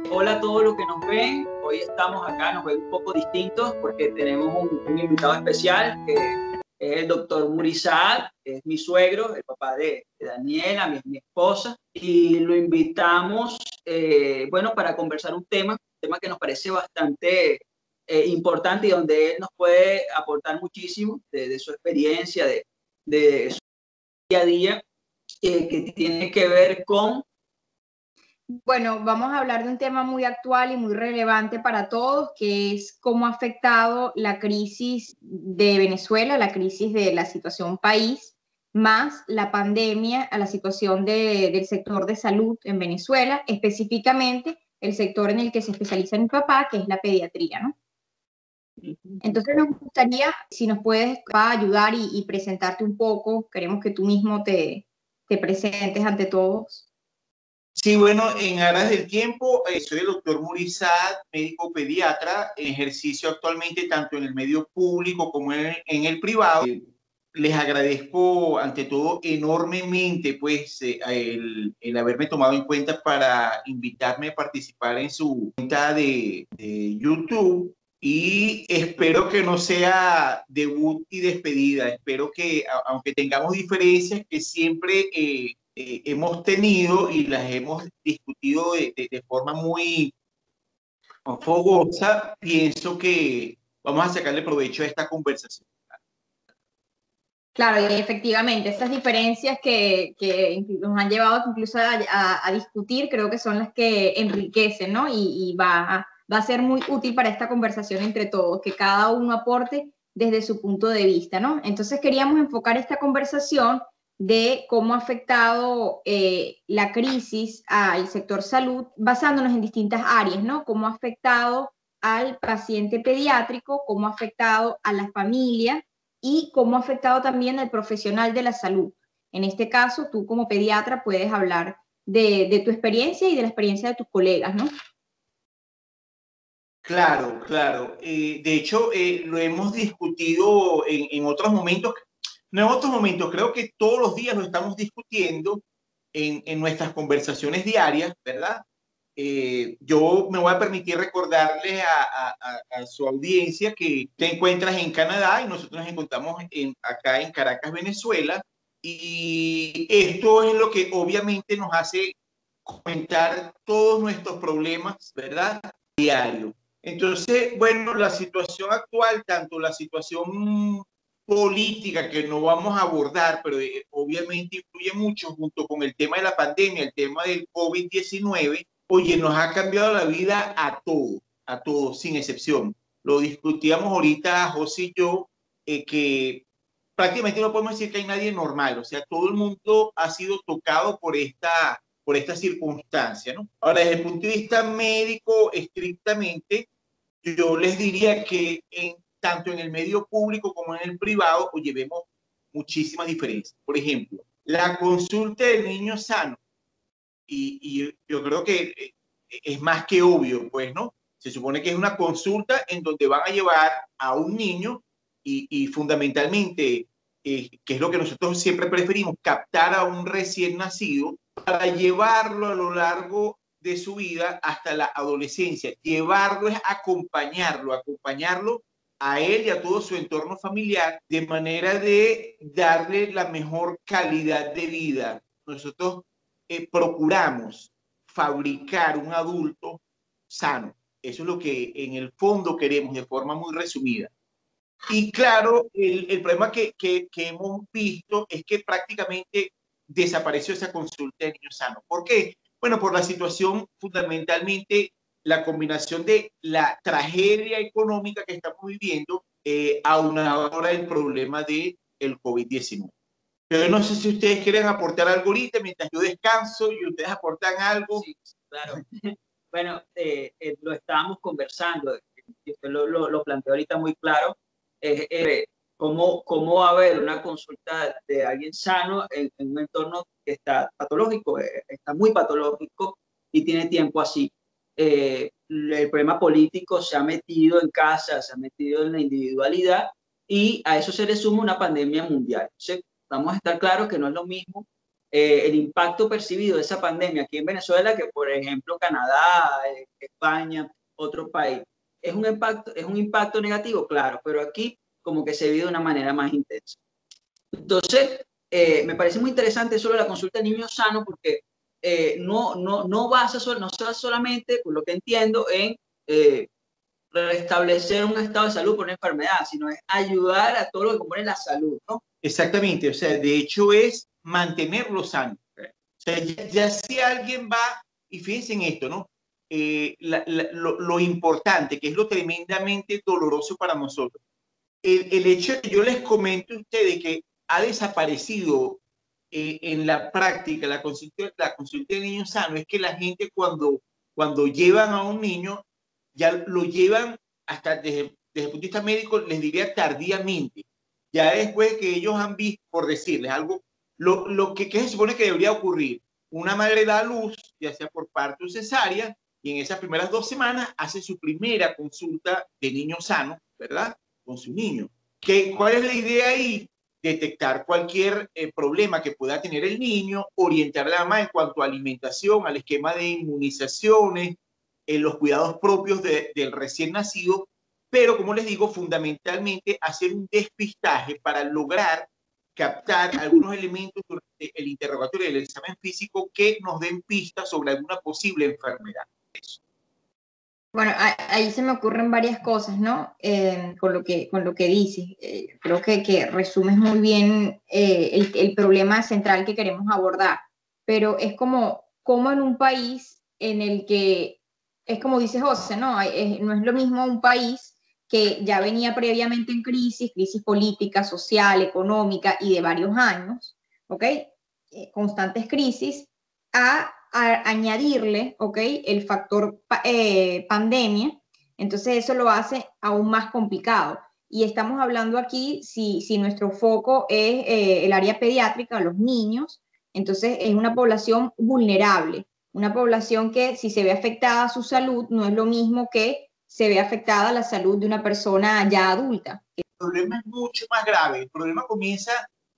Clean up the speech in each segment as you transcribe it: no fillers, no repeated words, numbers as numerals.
Hola a todos los que nos ven. Hoy estamos acá, nos ven un poco distintos porque tenemos un invitado especial que es el doctor Murizad, que es mi suegro, el papá de Daniela, mi esposa, y lo invitamos, bueno, para conversar un tema que nos parece bastante importante y donde él nos puede aportar muchísimo de su experiencia, de su día a día, que tiene que ver con. Bueno, vamos a hablar de un tema muy actual y muy relevante para todos, que es cómo ha afectado la crisis de Venezuela, la crisis de la situación país, más la pandemia a la situación del sector de salud en Venezuela, específicamente el sector en el que se especializa mi papá, que es la pediatría, ¿no? Entonces nos gustaría, si nos puedes ayudar y presentarte un poco, queremos que tú mismo te presentes ante todos. Sí, bueno, en aras del tiempo, soy el doctor Murizad, médico pediatra, en ejercicio actualmente tanto en el medio público como en el privado. Les agradezco ante todo enormemente pues el haberme tomado en cuenta para invitarme a participar en su cuenta de YouTube, y espero que no sea debut y despedida. Espero que aunque tengamos diferencias que siempre hemos tenido y las hemos discutido de forma muy fogosa, pienso que vamos a sacarle provecho a esta conversación. Claro, y efectivamente, esas diferencias que nos han llevado incluso a discutir, creo que son las que enriquecen, ¿no? Y va a ser muy útil para esta conversación entre todos, que cada uno aporte desde su punto de vista, ¿no? Entonces queríamos enfocar esta conversación de cómo ha afectado la crisis al sector salud, basándonos en distintas áreas, ¿no? Cómo ha afectado al paciente pediátrico, cómo ha afectado a la familia y cómo ha afectado también al profesional de la salud. En este caso, tú como pediatra puedes hablar de tu experiencia y de la experiencia de tus colegas, ¿no? Claro, claro. De hecho, lo hemos discutido en otros momentos. No en otros momentos, creo que todos los días lo estamos discutiendo en nuestras conversaciones diarias, ¿verdad? Yo me voy a permitir recordarle a su audiencia que te encuentras en Canadá y nosotros nos encontramos acá en Caracas, Venezuela, y esto es lo que obviamente nos hace comentar todos nuestros problemas, ¿verdad? Diario. Entonces, bueno, la situación actual, tanto la situación política que no vamos a abordar, pero obviamente influye mucho junto con el tema de la pandemia, el tema del COVID-19, oye, nos ha cambiado la vida a todos, sin excepción. Lo discutíamos ahorita, José y yo, que prácticamente no podemos decir que hay nadie normal, o sea, todo el mundo ha sido tocado por esta circunstancia, ¿no? Ahora, desde el punto de vista médico, estrictamente, yo les diría que tanto en el medio público como en el privado, oye, vemos muchísimas diferencias. Por ejemplo, la consulta del niño sano, y yo creo que es más que obvio, pues, ¿no? Se supone que es una consulta en donde van a llevar a un niño y fundamentalmente, que es lo que nosotros siempre preferimos, captar a un recién nacido para llevarlo a lo largo de su vida hasta la adolescencia. Llevarlo es acompañarlo a él y a todo su entorno familiar de manera de darle la mejor calidad de vida. Nosotros procuramos fabricar un adulto sano. Eso es lo que en el fondo queremos de forma muy resumida. Y claro, el problema que hemos visto es que prácticamente desapareció esa consulta de niños sanos. ¿Por qué? Bueno, por la situación, fundamentalmente la combinación de la tragedia económica que estamos viviendo, aunadora el problema del COVID-19. Pero no sé si ustedes quieren aportar algo ahorita mientras yo descanso y ustedes aportan algo. Sí, claro. Bueno, lo estábamos conversando, y usted lo planteó ahorita muy claro, cómo va a haber una consulta de alguien sano en un entorno que está patológico, está muy patológico y tiene tiempo así. El problema político se ha metido en casa, se ha metido en la individualidad y a eso se le suma una pandemia mundial. Entonces, vamos a estar claros que no es lo mismo el impacto percibido de esa pandemia aquí en Venezuela que, por ejemplo, Canadá, España, otro país. ¿Es un impacto negativo? Claro, pero aquí como que se vive de una manera más intensa. Entonces, me parece muy interesante eso de la consulta de niños sanos porque no se basa solamente, por lo que entiendo, en restablecer un estado de salud por una enfermedad, sino es ayudar a todo lo que compone la salud, ¿no? Exactamente, o sea, de hecho es mantenerlo sano. O sea, ya si alguien va, y fíjense en esto, ¿no? Lo importante, que es lo tremendamente doloroso para nosotros, el hecho de que yo les comento a ustedes que ha desaparecido en la práctica la consulta de niños sanos, es que la gente cuando llevan a un niño, ya lo llevan hasta desde el punto de vista médico, les diría tardíamente. Ya después que ellos han visto, por decirles algo, que se supone que debería ocurrir. Una madre da a luz, ya sea por parto o cesárea, y en esas primeras 2 semanas hace su primera consulta de niño sano, ¿verdad? Con su niño. ¿Cuál es la idea ahí? Detectar cualquier problema que pueda tener el niño, orientar a la mamá en cuanto a alimentación, al esquema de inmunizaciones, en los cuidados propios del recién nacido, pero como les digo, fundamentalmente hacer un despistaje para lograr captar algunos elementos durante el interrogatorio del examen físico que nos den pistas sobre alguna posible enfermedad. Bueno, ahí se me ocurren varias cosas, ¿no? Con lo que dices. Creo que resumes muy bien el problema central que queremos abordar, pero es como en un país en el que, es como dice José, ¿no? No es lo mismo un país que ya venía previamente en crisis política, social, económica y de varios años, ¿ok? Constantes crisis, a añadirle, ¿ok? El factor pandemia, entonces eso lo hace aún más complicado. Y estamos hablando aquí, si nuestro foco es el área pediátrica, los niños, entonces es una población vulnerable, una población que si se ve afectada su salud no es lo mismo que se ve afectada la salud de una persona ya adulta. El problema es mucho más grave. El problema comienza,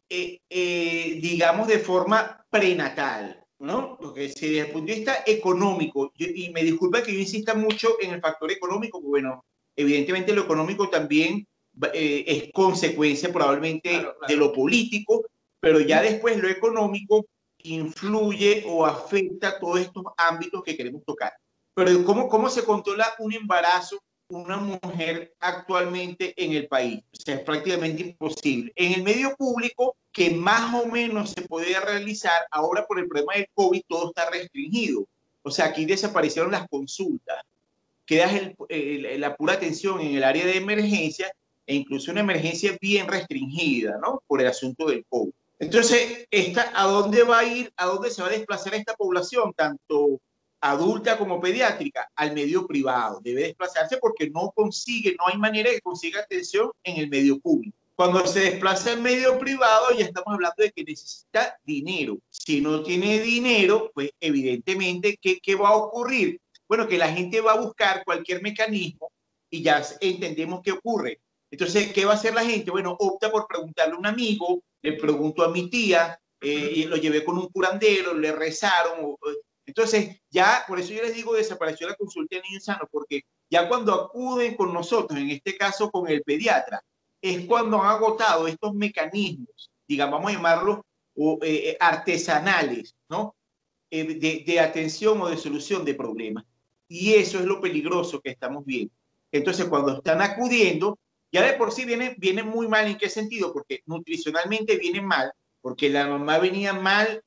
digamos, de forma prenatal, ¿no? Porque si desde el punto de vista económico, y me disculpa que yo insista mucho en el factor económico, porque, bueno, evidentemente lo económico también es consecuencia probablemente de lo político, pero ya después lo económico influye o afecta todos estos ámbitos que queremos tocar. Pero ¿cómo se controla un embarazo una mujer actualmente en el país? O sea, es prácticamente imposible. En el medio público, que más o menos se podía realizar, ahora por el problema del COVID todo está restringido. O sea, aquí desaparecieron las consultas. Queda la pura atención en el área de emergencia e incluso una emergencia bien restringida, ¿no? Por el asunto del COVID. Entonces, ¿a dónde va a ir? ¿A dónde se va a desplazar esta población? Tanto adulta como pediátrica, al medio privado. Debe desplazarse porque no hay manera de que consiga atención en el medio público. Cuando se desplaza al medio privado, ya estamos hablando de que necesita dinero. Si no tiene dinero, pues evidentemente, ¿qué va a ocurrir? Bueno, que la gente va a buscar cualquier mecanismo y ya entendemos qué ocurre. Entonces, ¿qué va a hacer la gente? Bueno, opta por preguntarle a un amigo, le pregunto a mi tía, y lo llevé con un curandero, le rezaron. Entonces, ya, por eso yo les digo, desapareció la consulta de niños sanos, porque ya cuando acuden con nosotros, en este caso con el pediatra, es cuando han agotado estos mecanismos, digamos, vamos a llamarlos artesanales, ¿no? De atención o de solución de problemas. Y eso es lo peligroso que estamos viendo. Entonces, cuando están acudiendo, ya de por sí viene muy mal. ¿En qué sentido? Porque nutricionalmente viene mal, porque la mamá venía mal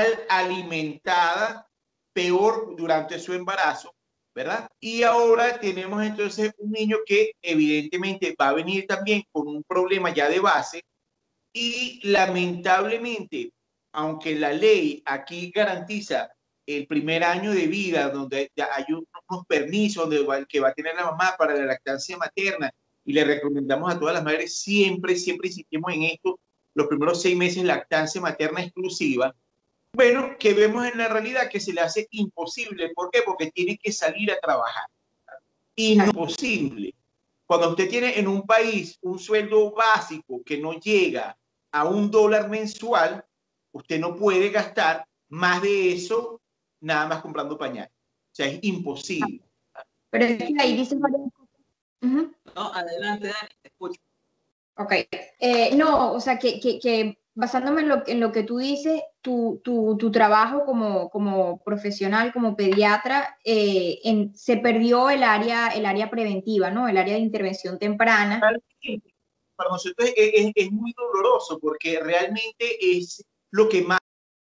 alimentada, peor durante su embarazo, ¿verdad? Y ahora tenemos entonces un niño que evidentemente va a venir también con un problema ya de base y lamentablemente, aunque la ley aquí garantiza el primer año de vida, donde hay unos permisos que va a tener la mamá para la lactancia materna, y le recomendamos a todas las madres, siempre insistimos en esto, los primeros 6 meses lactancia materna exclusiva. Bueno, que vemos en la realidad que se le hace imposible. ¿Por qué? Porque tiene que salir a trabajar. Imposible. Cuando usted tiene en un país un sueldo básico que no llega a $1 mensual, usted no puede gastar más de eso nada más comprando pañales. O sea, es imposible. Pero es que ahí dices varias cosas. No, adelante, Dani, te escucho. Ok. No, o sea, que basándome en lo que tú dices, tu trabajo como profesional, como pediatra, se perdió el área preventiva, ¿no? El área de intervención temprana. Para nosotros es muy doloroso porque realmente es lo que más,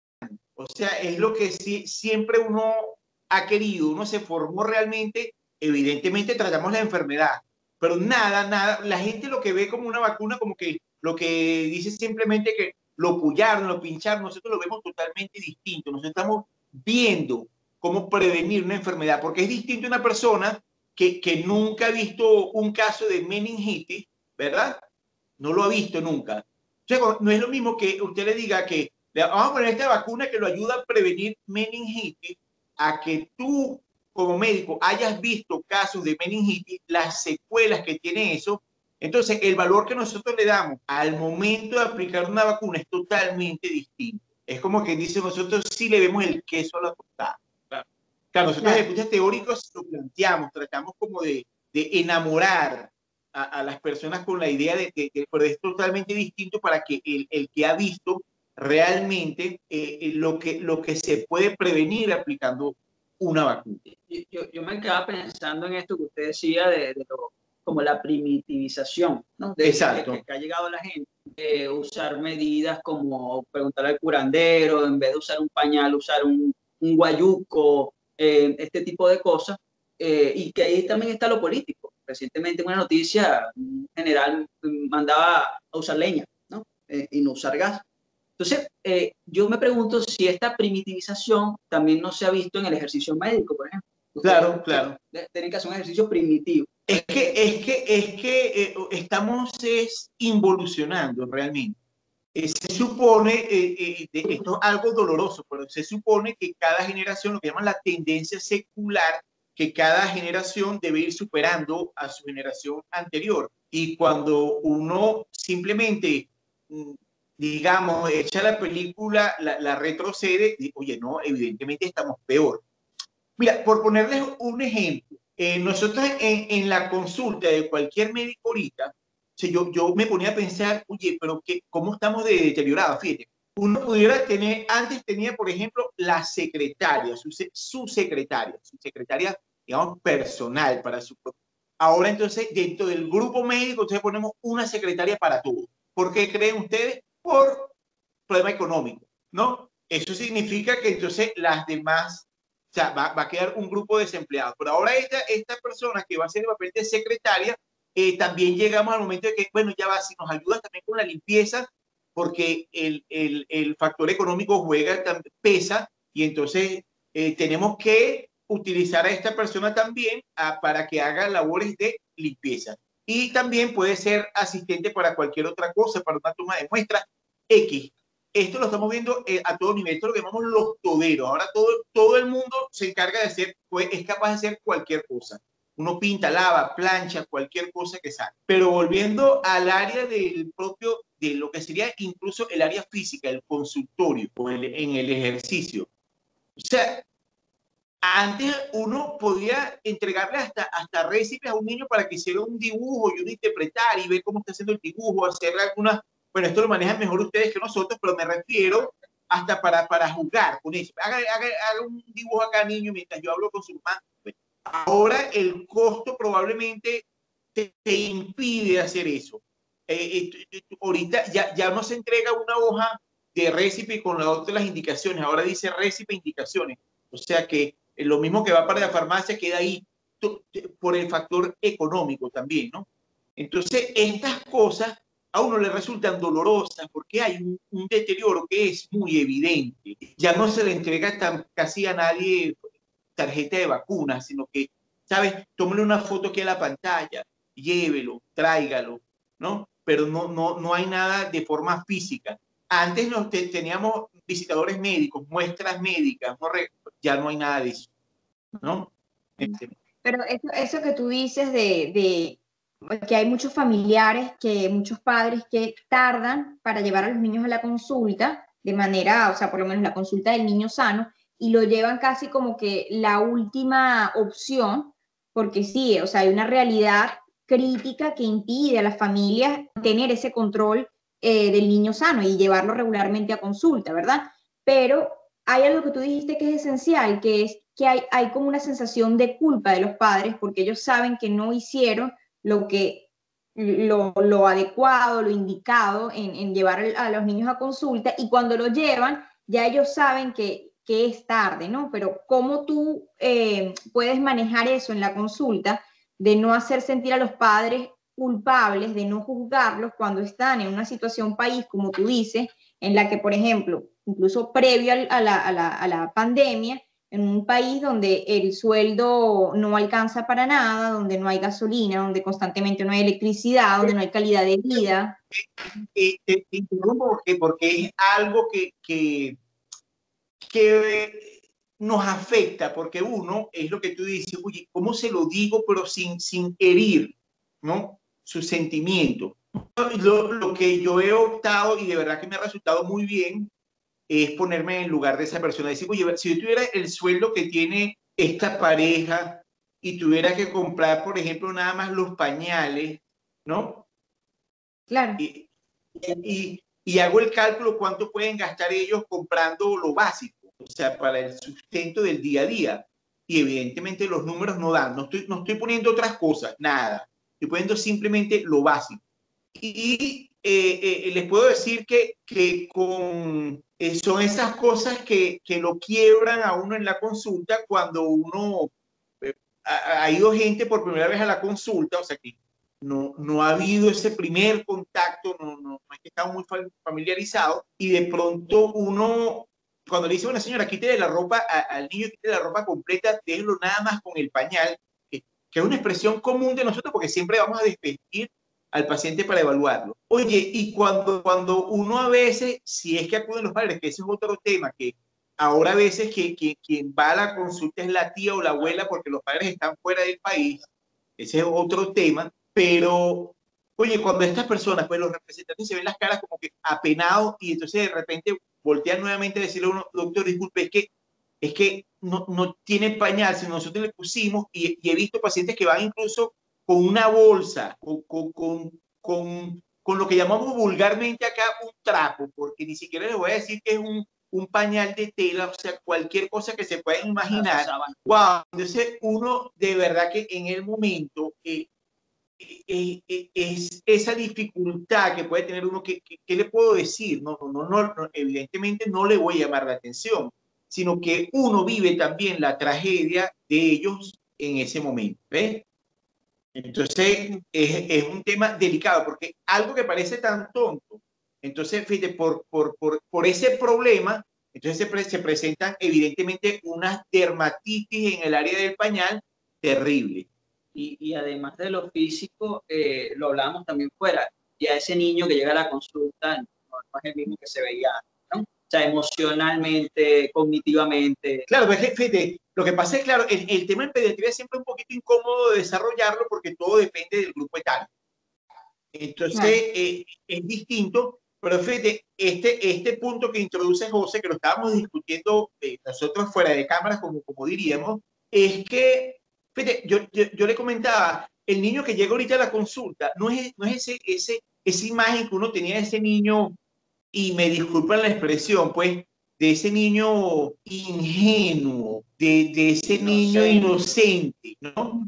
o sea, es lo que siempre uno ha querido, uno se formó realmente, evidentemente tratamos la enfermedad, pero nada, la gente lo que ve como una vacuna, como que lo que dice simplemente que lo pullaron, lo pincharon, nosotros lo vemos totalmente distinto, nosotros estamos viendo cómo prevenir una enfermedad, porque es distinto una persona que nunca ha visto un caso de meningitis, ¿verdad? No lo ha visto nunca. O sea, no es lo mismo que usted le diga que le vamos a poner esta vacuna que lo ayuda a prevenir meningitis, a que tú como médico hayas visto casos de meningitis, las secuelas que tiene eso. Entonces, el valor que nosotros le damos al momento de aplicar una vacuna es totalmente distinto. Es como que dice, nosotros sí le vemos el queso a la tostada. Claro, nosotros desde el punto de vista teórico lo planteamos, tratamos como de enamorar a las personas con la idea de que pero es totalmente distinto para que el que ha visto realmente lo que se puede prevenir aplicando una vacuna. Yo me quedaba pensando en esto que usted decía como la primitivización, ¿no? Exacto. Que ha llegado la gente de usar medidas como preguntar al curandero, en vez de usar un pañal, usar un guayuco, este tipo de cosas, y que ahí también está lo político. Recientemente en una noticia, un general mandaba a usar leña, ¿no? Y no usar gas. Entonces, yo me pregunto si esta primitivización también no se ha visto en el ejercicio médico, por ejemplo. Claro, claro. Tienen que hacer un ejercicio primitivo. Es que estamos involucionando realmente. Se supone, esto es algo doloroso, pero se supone que cada generación, lo que llaman la tendencia secular, que cada generación debe ir superando a su generación anterior. Y cuando uno simplemente, digamos, echa la película, la retrocede, y, oye, no, evidentemente estamos peor. Mira, por ponerles un ejemplo, nosotros en la consulta de cualquier médico ahorita, si yo me ponía a pensar, oye, pero ¿cómo estamos de deteriorados? Fíjate, uno pudiera tener, antes tenía, por ejemplo, la secretaria, su secretaria, digamos, personal para su... Ahora entonces, dentro del grupo médico, entonces ponemos una secretaria para todo. ¿Por qué creen ustedes? Por problema económico, ¿no? Eso significa que entonces las demás, o sea, va a quedar un grupo de desempleados. Pero ahora esta persona que va a ser el papel de secretaria, también llegamos al momento de que, bueno, ya va, si nos ayuda también con la limpieza, porque el factor económico pesa, y entonces tenemos que utilizar a esta persona también para que haga labores de limpieza. Y también puede ser asistente para cualquier otra cosa, para una toma de muestras X. Esto lo estamos viendo a todo nivel, esto lo llamamos los toderos. Ahora todo el mundo se encarga de hacer, pues, es capaz de hacer cualquier cosa. Uno pinta, lava, plancha, cualquier cosa que salga. Pero volviendo al área del propio, de lo que sería incluso el área física, el consultorio, o en el ejercicio. O sea, antes uno podía entregarle hasta récipes a un niño para que hiciera un dibujo y uno interpretar y ver cómo está haciendo el dibujo, hacerle algunas... Bueno, esto lo manejan mejor ustedes que nosotros, pero me refiero hasta para jugar con eso. Haga un dibujo acá, niño, mientras yo hablo con su mamá. Ahora el costo probablemente te impide hacer eso. Ahorita ya no se entrega una hoja de récipe con las otras indicaciones. Ahora dice récipe indicaciones. O sea que lo mismo que va para la farmacia queda ahí por el factor económico también, ¿no? Entonces, estas cosas a uno le resultan dolorosas porque hay un deterioro que es muy evidente. Ya no se le entrega casi a nadie tarjeta de vacuna, sino que, ¿sabes? Tómale una foto aquí a la pantalla, llévelo, tráigalo, ¿no? Pero no hay nada de forma física. Antes teníamos visitadores médicos, muestras médicas, ya no hay nada de eso, ¿no? Pero eso que tú dices de que hay muchos familiares, muchos padres que tardan para llevar a los niños a la consulta, de manera, o sea, por lo menos la consulta del niño sano, y lo llevan casi como que la última opción, porque sí, o sea, hay una realidad crítica que impide a las familias tener ese control del niño sano y llevarlo regularmente a consulta, ¿verdad? Pero hay algo que tú dijiste que es esencial, que es que hay como una sensación de culpa de los padres porque ellos saben que no hicieron lo que lo adecuado, lo indicado en llevar a los niños a consulta, y cuando lo llevan ya ellos saben que es tarde, ¿no? Pero ¿cómo tú puedes manejar eso en la consulta de no hacer sentir a los padres culpables, de no juzgarlos cuando están en una situación país, como tú dices, en la que, por ejemplo, incluso previo a la pandemia, en un país donde el sueldo no alcanza para nada, donde no hay gasolina, donde constantemente no hay electricidad, donde no hay calidad de vida? Te interrumpo porque es algo que nos afecta, porque uno, es lo que tú dices, oye, ¿cómo se lo digo, pero sin herir, ¿no? Su sentimiento. Lo que yo he optado, y de verdad que me ha resultado muy bien, es ponerme en lugar de esa persona. Decir, oye, si yo tuviera el sueldo que tiene esta pareja y tuviera que comprar, por ejemplo, nada más los pañales, ¿no? Claro. Y hago el cálculo cuánto pueden gastar ellos comprando lo básico, o sea, para el sustento del día a día. Y evidentemente los números no dan, no estoy poniendo otras cosas, nada. Estoy poniendo simplemente lo básico. Y les puedo decir que son esas cosas que lo quiebran a uno en la consulta cuando uno ha ido gente por primera vez a la consulta, o sea que no ha habido ese primer contacto, no es que estamos muy familiarizados, y de pronto uno, cuando le dice a una señora, quítele la ropa al niño, quítele la ropa completa, déjelo nada más con el pañal, que es una expresión común de nosotros porque siempre vamos a despedir al paciente para evaluarlo. Oye, y cuando uno a veces, si es que acuden los padres, que ese es otro tema, que ahora a veces quien va a la consulta es la tía o la abuela porque los padres están fuera del país, ese es otro tema, pero oye, cuando estas personas, pues los representantes se ven las caras como que apenados y entonces de repente voltean nuevamente a decirle a uno, doctor, disculpe, es que no tiene pañal, si nosotros le pusimos, y he visto pacientes que van incluso con una bolsa, con lo que llamamos vulgarmente acá un trapo, porque ni siquiera les voy a decir que es un pañal de tela, o sea, cualquier cosa que se puedan imaginar. Wow, entonces uno de verdad que en el momento es esa dificultad que puede tener uno, ¿qué le puedo decir? No, evidentemente no le voy a llamar la atención, sino que uno vive también la tragedia de ellos en ese momento, ¿ves? Entonces es un tema delicado, porque algo que parece tan tonto, entonces, fíjate, por ese problema, entonces se presentan evidentemente unas dermatitis en el área del pañal terrible. Y además de lo físico, lo hablábamos también fuera, ya ese niño que llega a la consulta no es el mismo que se veía antes, ¿no? O sea, emocionalmente, cognitivamente. Claro, pero fíjate, lo que pasa es, claro, el tema en pediatría es siempre un poquito incómodo de desarrollarlo porque todo depende del grupo etario. Entonces, es distinto, pero fíjate, este punto que introduce José, que lo estábamos discutiendo nosotros fuera de cámaras, como diríamos, es que, fíjate, yo le comentaba, el niño que llega ahorita a la consulta, no es esa imagen que uno tenía de ese niño, y me disculpan la expresión, pues, de ese niño ingenuo, de ese niño inocente, ¿no?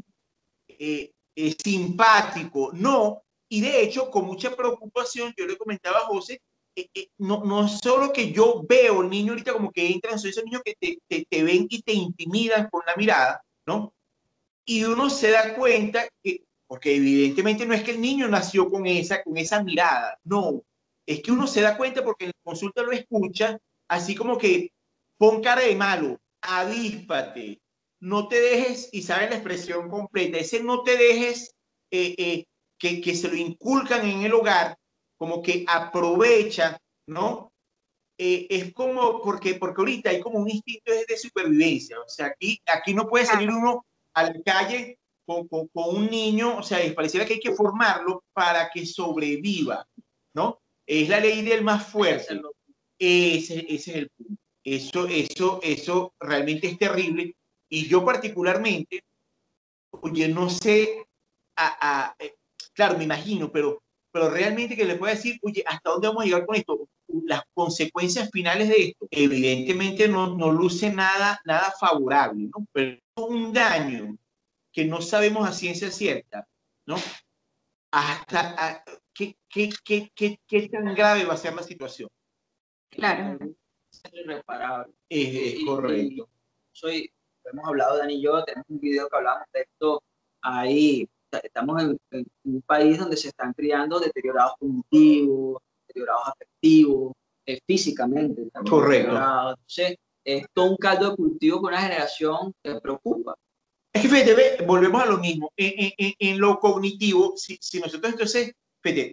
Simpático, no. Y de hecho, con mucha preocupación, yo le comentaba a José, no es solo que yo veo el niño ahorita como que entran, son esos niños que te ven y te intimidan con la mirada, ¿no? Y uno se da cuenta que, porque evidentemente no es que el niño nació con esa mirada, no, es que uno se da cuenta porque en la consulta lo escucha, así como que pon cara de malo, avíspate, no te dejes, y saben la expresión completa, ese no te dejes que se lo inculcan en el hogar, como que aprovecha, ¿no? Es como, porque ahorita hay como un instinto de supervivencia, o sea, aquí no puede salir uno a la calle con un niño, o sea, pareciera que hay que formarlo para que sobreviva, ¿no? Es la ley del más fuerte. Ese es el punto. Eso realmente es terrible. Y yo particularmente, oye, no sé, claro, me imagino, pero realmente que le pueda decir, oye, ¿hasta dónde vamos a llegar con esto? Las consecuencias finales de esto, evidentemente no luce nada favorable, ¿no? Pero es un daño que no sabemos a ciencia cierta, ¿no? ¿Qué tan grave va a ser la situación? Claro. Es irreparable. Es correcto. Hemos hablado, Dani y yo, tenemos un video que hablamos de esto ahí. Estamos en un país donde se están criando deteriorados cognitivos, deteriorados afectivos, físicamente. Correcto. Entonces, es todo un caldo de cultivo con una generación que preocupa. Es que, fíjate, volvemos a lo mismo. En lo cognitivo, si nosotros entonces, fíjate,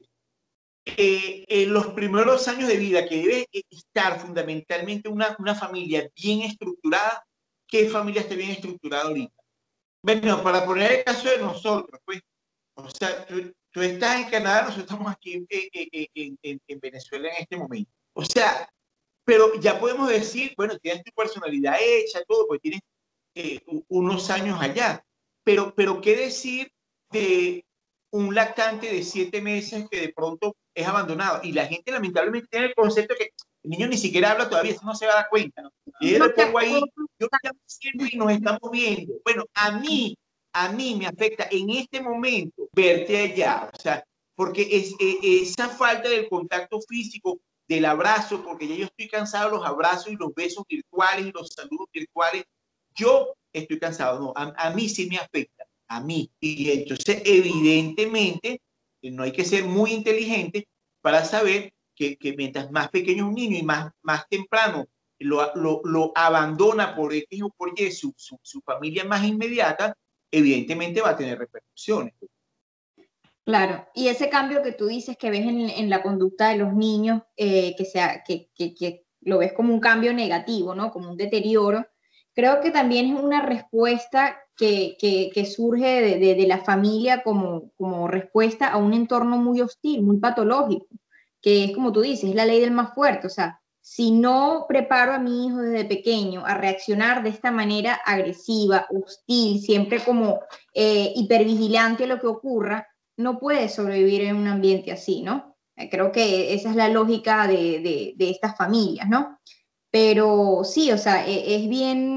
en los primeros años de vida que debe estar fundamentalmente una familia bien estructurada, ¿qué familia está bien estructurada ahorita? Bueno, para poner el caso de nosotros, pues, o sea, tú estás en Canadá, nosotros estamos aquí en Venezuela en este momento. O sea, pero ya podemos decir, bueno, tienes tu personalidad hecha, todo, pues tienes unos años allá. Pero ¿qué decir de un lactante de 7 meses que de pronto es abandonado? Y la gente lamentablemente tiene el concepto de que el niño ni siquiera habla todavía, eso no se va a dar cuenta, ¿no? Y yo le pongo ahí, yo me llamo Silvio y nos estamos viendo. Bueno, a mí me afecta en este momento verte allá, o sea, porque esa falta del contacto físico, del abrazo, porque ya yo estoy cansado de los abrazos y los besos virtuales y los saludos virtuales. Yo estoy cansado, no, a mí sí me afecta, a mí. Y entonces, evidentemente, no hay que ser muy inteligente para saber que mientras más pequeño un niño y más temprano lo abandona por X o por Y su familia más inmediata, evidentemente va a tener repercusiones. Claro, y ese cambio que tú dices que ves en la conducta de los niños, que lo ves como un cambio negativo, ¿no? Como un deterioro, creo que también es una respuesta que surge de la familia como respuesta a un entorno muy hostil, muy patológico, que es como tú dices, es la ley del más fuerte. O sea, si no preparo a mi hijo desde pequeño a reaccionar de esta manera agresiva, hostil, siempre como hipervigilante a lo que ocurra, no puede sobrevivir en un ambiente así, ¿no? Creo que esa es la lógica de estas familias, ¿no? Pero sí, o sea, es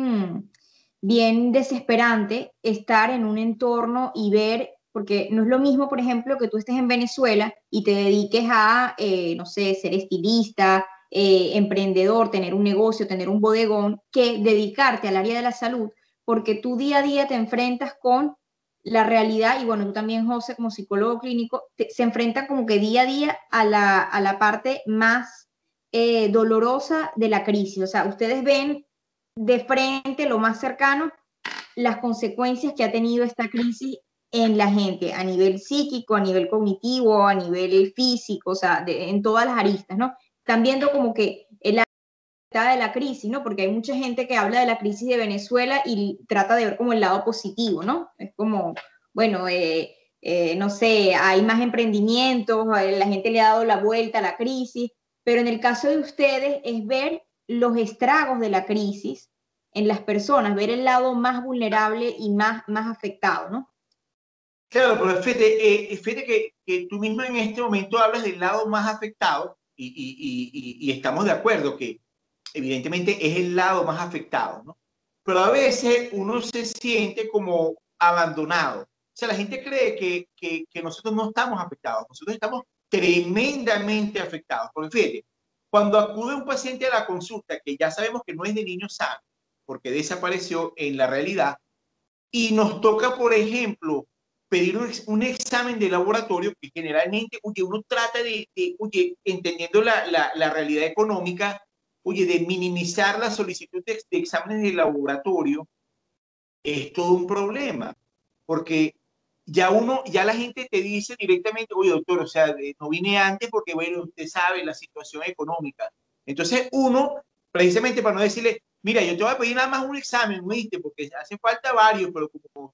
bien desesperante estar en un entorno y ver, porque no es lo mismo, por ejemplo, que tú estés en Venezuela y te dediques a, no sé, ser estilista, emprendedor, tener un negocio, tener un bodegón, que dedicarte al área de la salud, porque tú día a día te enfrentas con la realidad, y bueno, tú también, José, como psicólogo clínico, se enfrenta como que día a día a la parte más dolorosa de la crisis. O sea, ustedes ven de frente, lo más cercano, las consecuencias que ha tenido esta crisis en la gente, a nivel psíquico, a nivel cognitivo, a nivel físico, o sea, en todas las aristas, ¿no? Están viendo como que el de la crisis, ¿no? Porque hay mucha gente que habla de la crisis de Venezuela y trata de ver como el lado positivo, ¿no? Es como, bueno, no sé, hay más emprendimientos, la gente le ha dado la vuelta a la crisis, pero en el caso de ustedes es ver los estragos de la crisis en las personas, ver el lado más vulnerable y más afectado, ¿no? Claro, pero fíjate que tú mismo en este momento hablas del lado más afectado y estamos de acuerdo que evidentemente es el lado más afectado, ¿no? Pero a veces uno se siente como abandonado. O sea, la gente cree que nosotros no estamos afectados, nosotros estamos tremendamente afectados. Porque fíjate, cuando acude un paciente a la consulta, que ya sabemos que no es de niño sano, porque desapareció en la realidad, y nos toca, por ejemplo, pedir un examen de laboratorio que generalmente, oye, uno trata oye, entendiendo la realidad económica, oye, de minimizar la solicitud de exámenes de laboratorio, es todo un problema, porque ya la gente te dice directamente, oye, doctor, o sea, no vine antes porque, bueno, usted sabe la situación económica. Entonces uno, precisamente para no decirle, mira, yo te voy a pedir nada más un examen, ¿viste? Porque hace falta varios, pero como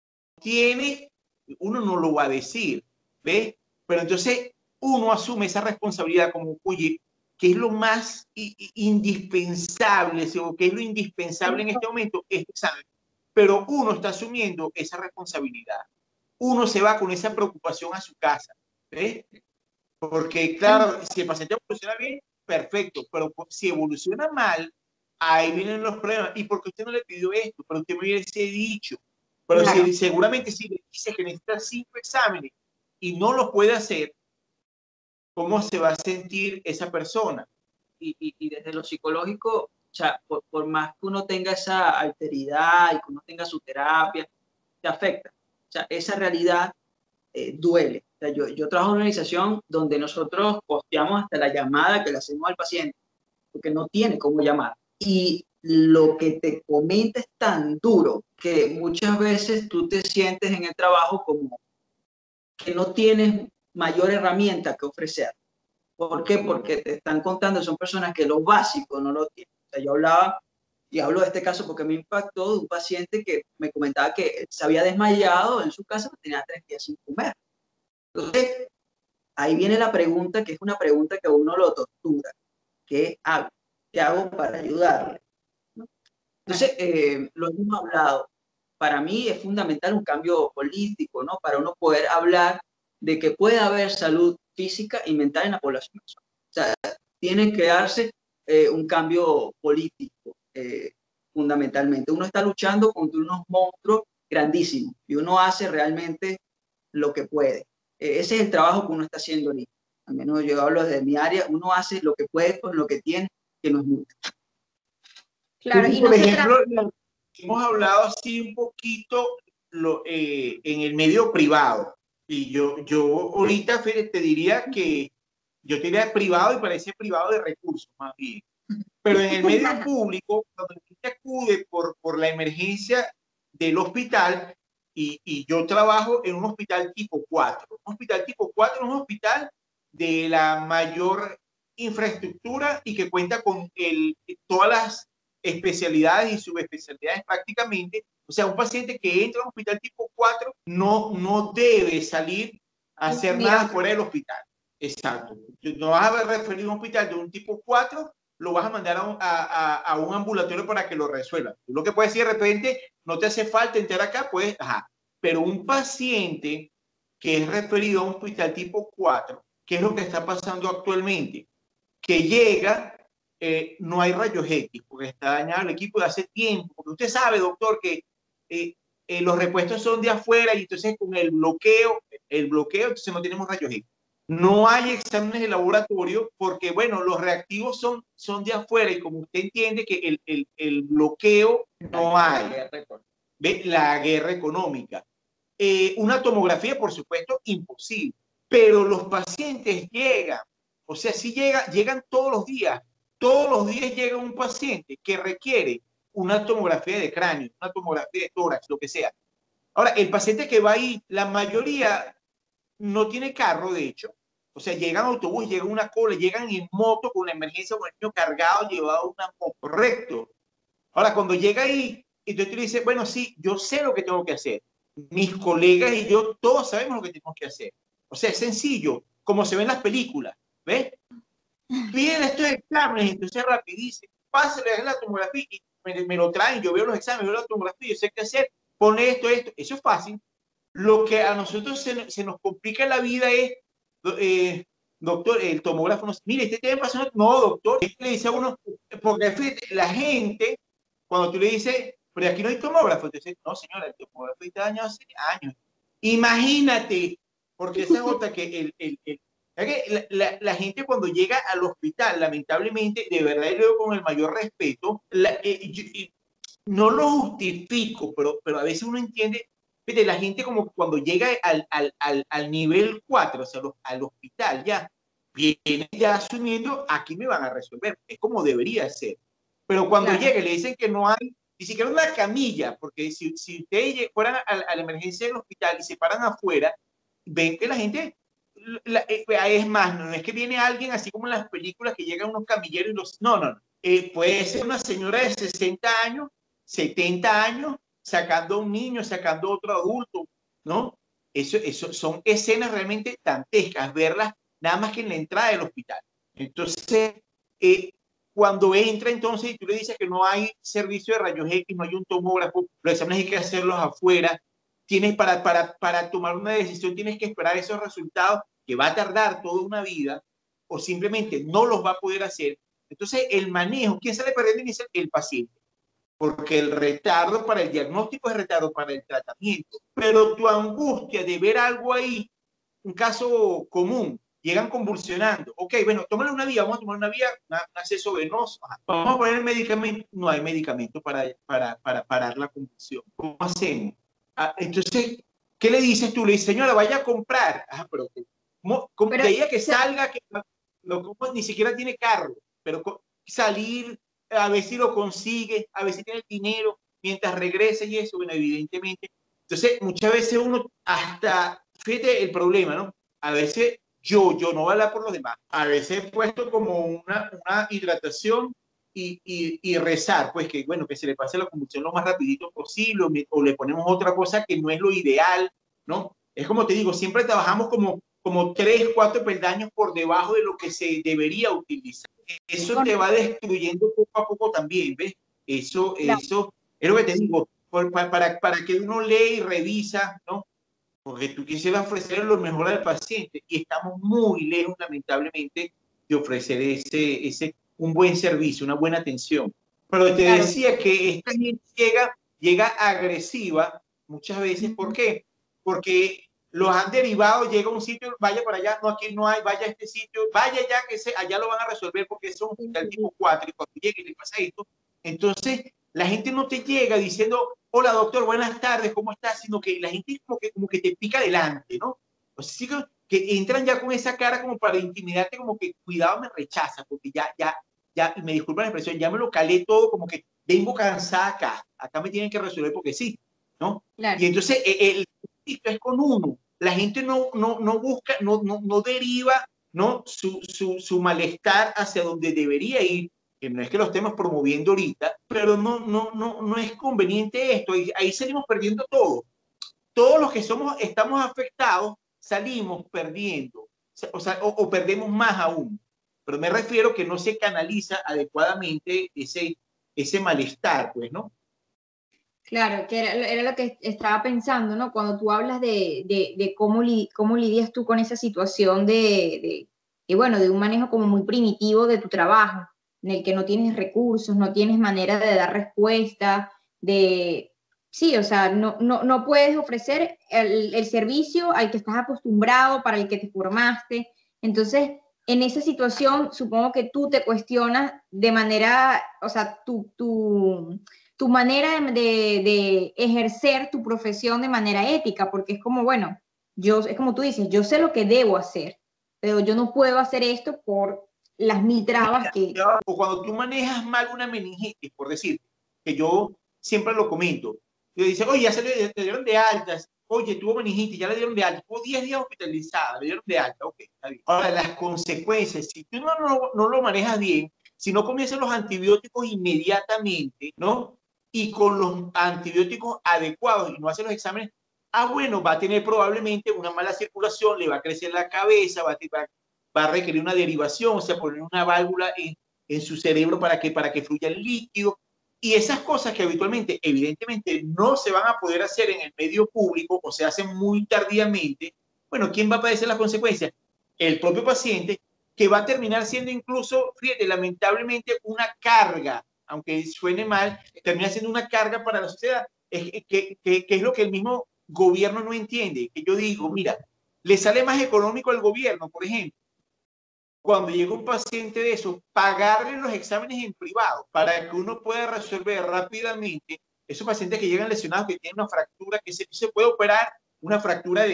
tiene, uno no lo va a decir, ¿ves? Pero entonces uno asume esa responsabilidad como, oye, ¿qué es lo más indispensable, o qué es lo indispensable en este momento? Este examen. Pero uno está asumiendo esa responsabilidad. Uno se va con esa preocupación a su casa, ¿ves? Porque, claro, si el paciente evoluciona bien, perfecto, pero si evoluciona mal, ahí vienen los problemas. ¿Y por qué usted no le pidió esto? Pero usted me hubiese dicho. Pero Claro. si, seguramente si le dice que necesita 5 exámenes y no los puede hacer, ¿cómo se va a sentir esa persona? Y desde lo psicológico, o sea, por más que uno tenga esa alteridad y que uno tenga su terapia, te afecta. O sea, esa realidad duele. O sea, yo trabajo en una organización donde nosotros posteamos hasta la llamada que le hacemos al paciente, porque no tiene cómo llamar. Y lo que te comenta es tan duro que muchas veces tú te sientes en el trabajo como que no tienes mayor herramienta que ofrecer. ¿Por qué? Porque te están contando, son personas que lo básico no lo tienen. O sea, yo hablaba, y hablo de este caso porque me impactó, de un paciente que me comentaba que se había desmayado en su casa, tenía 3 días sin comer. Entonces, ahí viene la pregunta, que es una pregunta que a uno lo tortura. ¿Qué hago? ¿Qué hago para ayudarle? ¿No? Entonces, lo hemos hablado. Para mí es fundamental un cambio político, ¿no? Para uno poder hablar de que puede haber salud física y mental en la población. O sea, tiene que darse un cambio político, fundamentalmente. Uno está luchando contra unos monstruos grandísimos y uno hace realmente lo que puede. Ese es el trabajo que uno está haciendo ahorita. Al menos yo hablo desde mi área, uno hace lo que puede con lo que tiene, que no es mucho. Claro, y por no se ejemplo, trata. hemos hablado así un poquito en el medio privado. Y yo ahorita, Fede, te diría que yo te diría privado y parece privado de recursos, más bien. Pero en el medio público, cuando la gente acude por la emergencia del hospital, y yo trabajo en un hospital tipo 4. Un hospital tipo 4 es un hospital de la mayor infraestructura y que cuenta con todas las especialidades y subespecialidades prácticamente. O sea, un paciente que entra a un hospital tipo 4 no debe salir a hacer nada fuera del hospital. Exacto. No vas a referir a un hospital de un tipo 4, lo vas a mandar a un ambulatorio para que lo resuelva. Tú lo que puedes decir de repente, no te hace falta entrar acá, pues, ajá. Pero un paciente que es referido a un hospital tipo 4, ¿qué es lo que está pasando actualmente? Que llega, no hay rayos X, porque está dañado el equipo de hace tiempo. Porque usted sabe, doctor, que los repuestos son de afuera y entonces con el bloqueo, entonces no tenemos rayos X. No hay exámenes de laboratorio porque, bueno, los reactivos son de afuera y como usted entiende que el bloqueo no hay. ¿Ve? La guerra económica. Una tomografía, por supuesto, imposible. Pero los pacientes llegan, o sea, sí llegan todos los días llega un paciente que requiere una tomografía de cráneo, una tomografía de tórax, lo que sea. Ahora, el paciente que va ahí, la mayoría no tiene carro, de hecho. O sea, llegan autobús, llegan una cola, llegan en moto con la emergencia, con el niño cargado, llevado a una moto. Correcto. Ahora, cuando llega ahí, entonces tú le dices, bueno, sí, yo sé lo que tengo que hacer. Mis colegas y yo, todos sabemos lo que tenemos que hacer. O sea, es sencillo, como se ve en las películas. ¿Ves? Piden estos exámenes, entonces rapidísimo, pásale a la tomografía y me lo traen, yo veo los exámenes, veo la tomografía, yo sé qué hacer, pone esto, eso es fácil. Lo que a nosotros se nos complica la vida es, doctor, el tomógrafo nos, mire, este tiene pasando, no, doctor, le dice a uno, porque fíjate, la gente, cuando tú le dices, pero aquí no hay tomógrafo, entonces, no, señora, el tomógrafo está dañado hace años. Imagínate, porque esa es otra que la gente cuando llega al hospital, lamentablemente, de verdad, y luego con el mayor respeto, no lo justifico, pero a veces uno entiende, fíjate, la gente como cuando llega al nivel 4, o sea, al hospital, ya viene ya asumiendo, aquí me van a resolver, es como debería ser. Pero cuando Claro. llega y le dicen que no hay ni siquiera una camilla, porque si ustedes fueran a la emergencia del hospital y se paran afuera, ven que la gente, es más, no es que viene alguien así como en las películas que llegan unos camilleros y los... No. Puede ser una señora de 60 años, 70 años, sacando a un niño, sacando a otro adulto, ¿no? Eso son escenas realmente dantescas, verlas nada más que en la entrada del hospital. Entonces, cuando entra entonces y tú le dices que no hay servicio de rayos X, no hay un tomógrafo, los exámenes hay que hacerlos afuera, tienes para tomar una decisión tienes que esperar esos resultados que va a tardar toda una vida o simplemente no los va a poder hacer. Entonces el manejo, ¿quién sale perdiendo? El paciente, porque el retardo para el diagnóstico es retardo para el tratamiento, pero tu angustia de ver algo ahí, un caso común, llegan convulsionando, ok, bueno, tómale una vía, vamos a tomar una vía, un acceso venoso, vamos a poner el medicamento, no hay medicamento para parar la convulsión, ¿cómo hacemos? Entonces, ¿qué le dices tú? Le dices, señora, vaya a comprar, pero de ahí a que salga, que ni siquiera tiene carro, pero salir a ver si lo consigue, a ver si tiene el dinero, mientras regrese y eso, bueno, evidentemente. Entonces, muchas veces uno hasta, fíjate el problema, ¿no? A veces yo no voy a hablar por los demás, a veces he puesto como una hidratación y rezar, pues que, bueno, que se le pase la convulsión lo más rapidito posible, o le ponemos otra cosa que no es lo ideal, ¿no? Es como te digo, siempre trabajamos como 3, 4 peldaños por debajo de lo que se debería utilizar. Eso te va destruyendo poco a poco también, ¿ves? Eso es lo que te digo, para que uno lee y revisa, ¿no? Porque tú quisieras ofrecer lo mejor al paciente y estamos muy lejos, lamentablemente, de ofrecer un buen servicio, una buena atención. Pero te decía que esta gente llega agresiva muchas veces. ¿Por qué? Porque los han derivado, llega a un sitio, vaya para allá, no, aquí no hay, vaya a este sitio, vaya allá, allá lo van a resolver porque es un hospital tipo 4 y cuando llegue y le pasa esto, entonces la gente no te llega diciendo, hola doctor, buenas tardes, ¿cómo estás? Sino que la gente como que te pica adelante, ¿no? O sea, sí que entran ya con esa cara como para intimidarte, como que cuidado me rechaza, porque y me disculpan la expresión, ya me lo calé todo, como que vengo cansada acá me tienen que resolver porque sí, ¿no? Claro. Y entonces el conflicto es con uno, la gente no busca, no deriva, ¿no? Su malestar hacia donde debería ir, que no es que lo estemos promoviendo ahorita, pero no es conveniente esto, y ahí salimos perdiendo todo. Todos los que estamos afectados salimos perdiendo, o perdemos más aún. Pero me refiero que no se canaliza adecuadamente ese malestar, pues, ¿no? Claro, que era lo que estaba pensando, ¿no? Cuando tú hablas de cómo lidias tú con esa situación bueno, de un manejo como muy primitivo de tu trabajo, en el que no tienes recursos, no tienes manera de dar respuesta, sí, o sea, no puedes ofrecer el servicio al que estás acostumbrado, para el que te formaste. Entonces, en esa situación, supongo que tú te cuestionas de manera, o sea, tu manera de ejercer tu profesión de manera ética, porque es como, bueno, es como tú dices, yo sé lo que debo hacer, pero yo no puedo hacer esto por las 1000 trabas que... O cuando tú manejas mal una meningitis, por decir, que yo siempre lo comento, y dice, oye, ya le dieron de alta, oye, tuvo meningitis, ya le dieron de alta, tuvo 10 días hospitalizada, le dieron de alta, ok, está bien. Ahora, las consecuencias, si tú no lo manejas bien, si no comienzas los antibióticos inmediatamente, ¿no? Y con los antibióticos adecuados y no haces los exámenes, bueno, va a tener probablemente una mala circulación, le va a crecer la cabeza, va a requerir una derivación, o sea, poner una válvula en su cerebro para que fluya el líquido. Y esas cosas que habitualmente, evidentemente, no se van a poder hacer en el medio público o se hacen muy tardíamente, bueno, ¿quién va a padecer las consecuencias? El propio paciente, que va a terminar siendo incluso, fíjate, lamentablemente una carga, aunque suene mal, termina siendo una carga para la sociedad, que es lo que el mismo gobierno no entiende. Que yo digo, mira, le sale más económico al gobierno, por ejemplo, cuando llega un paciente de eso, pagarle los exámenes en privado para que uno pueda resolver rápidamente esos pacientes que llegan lesionados, que tienen una fractura, que se puede operar, una fractura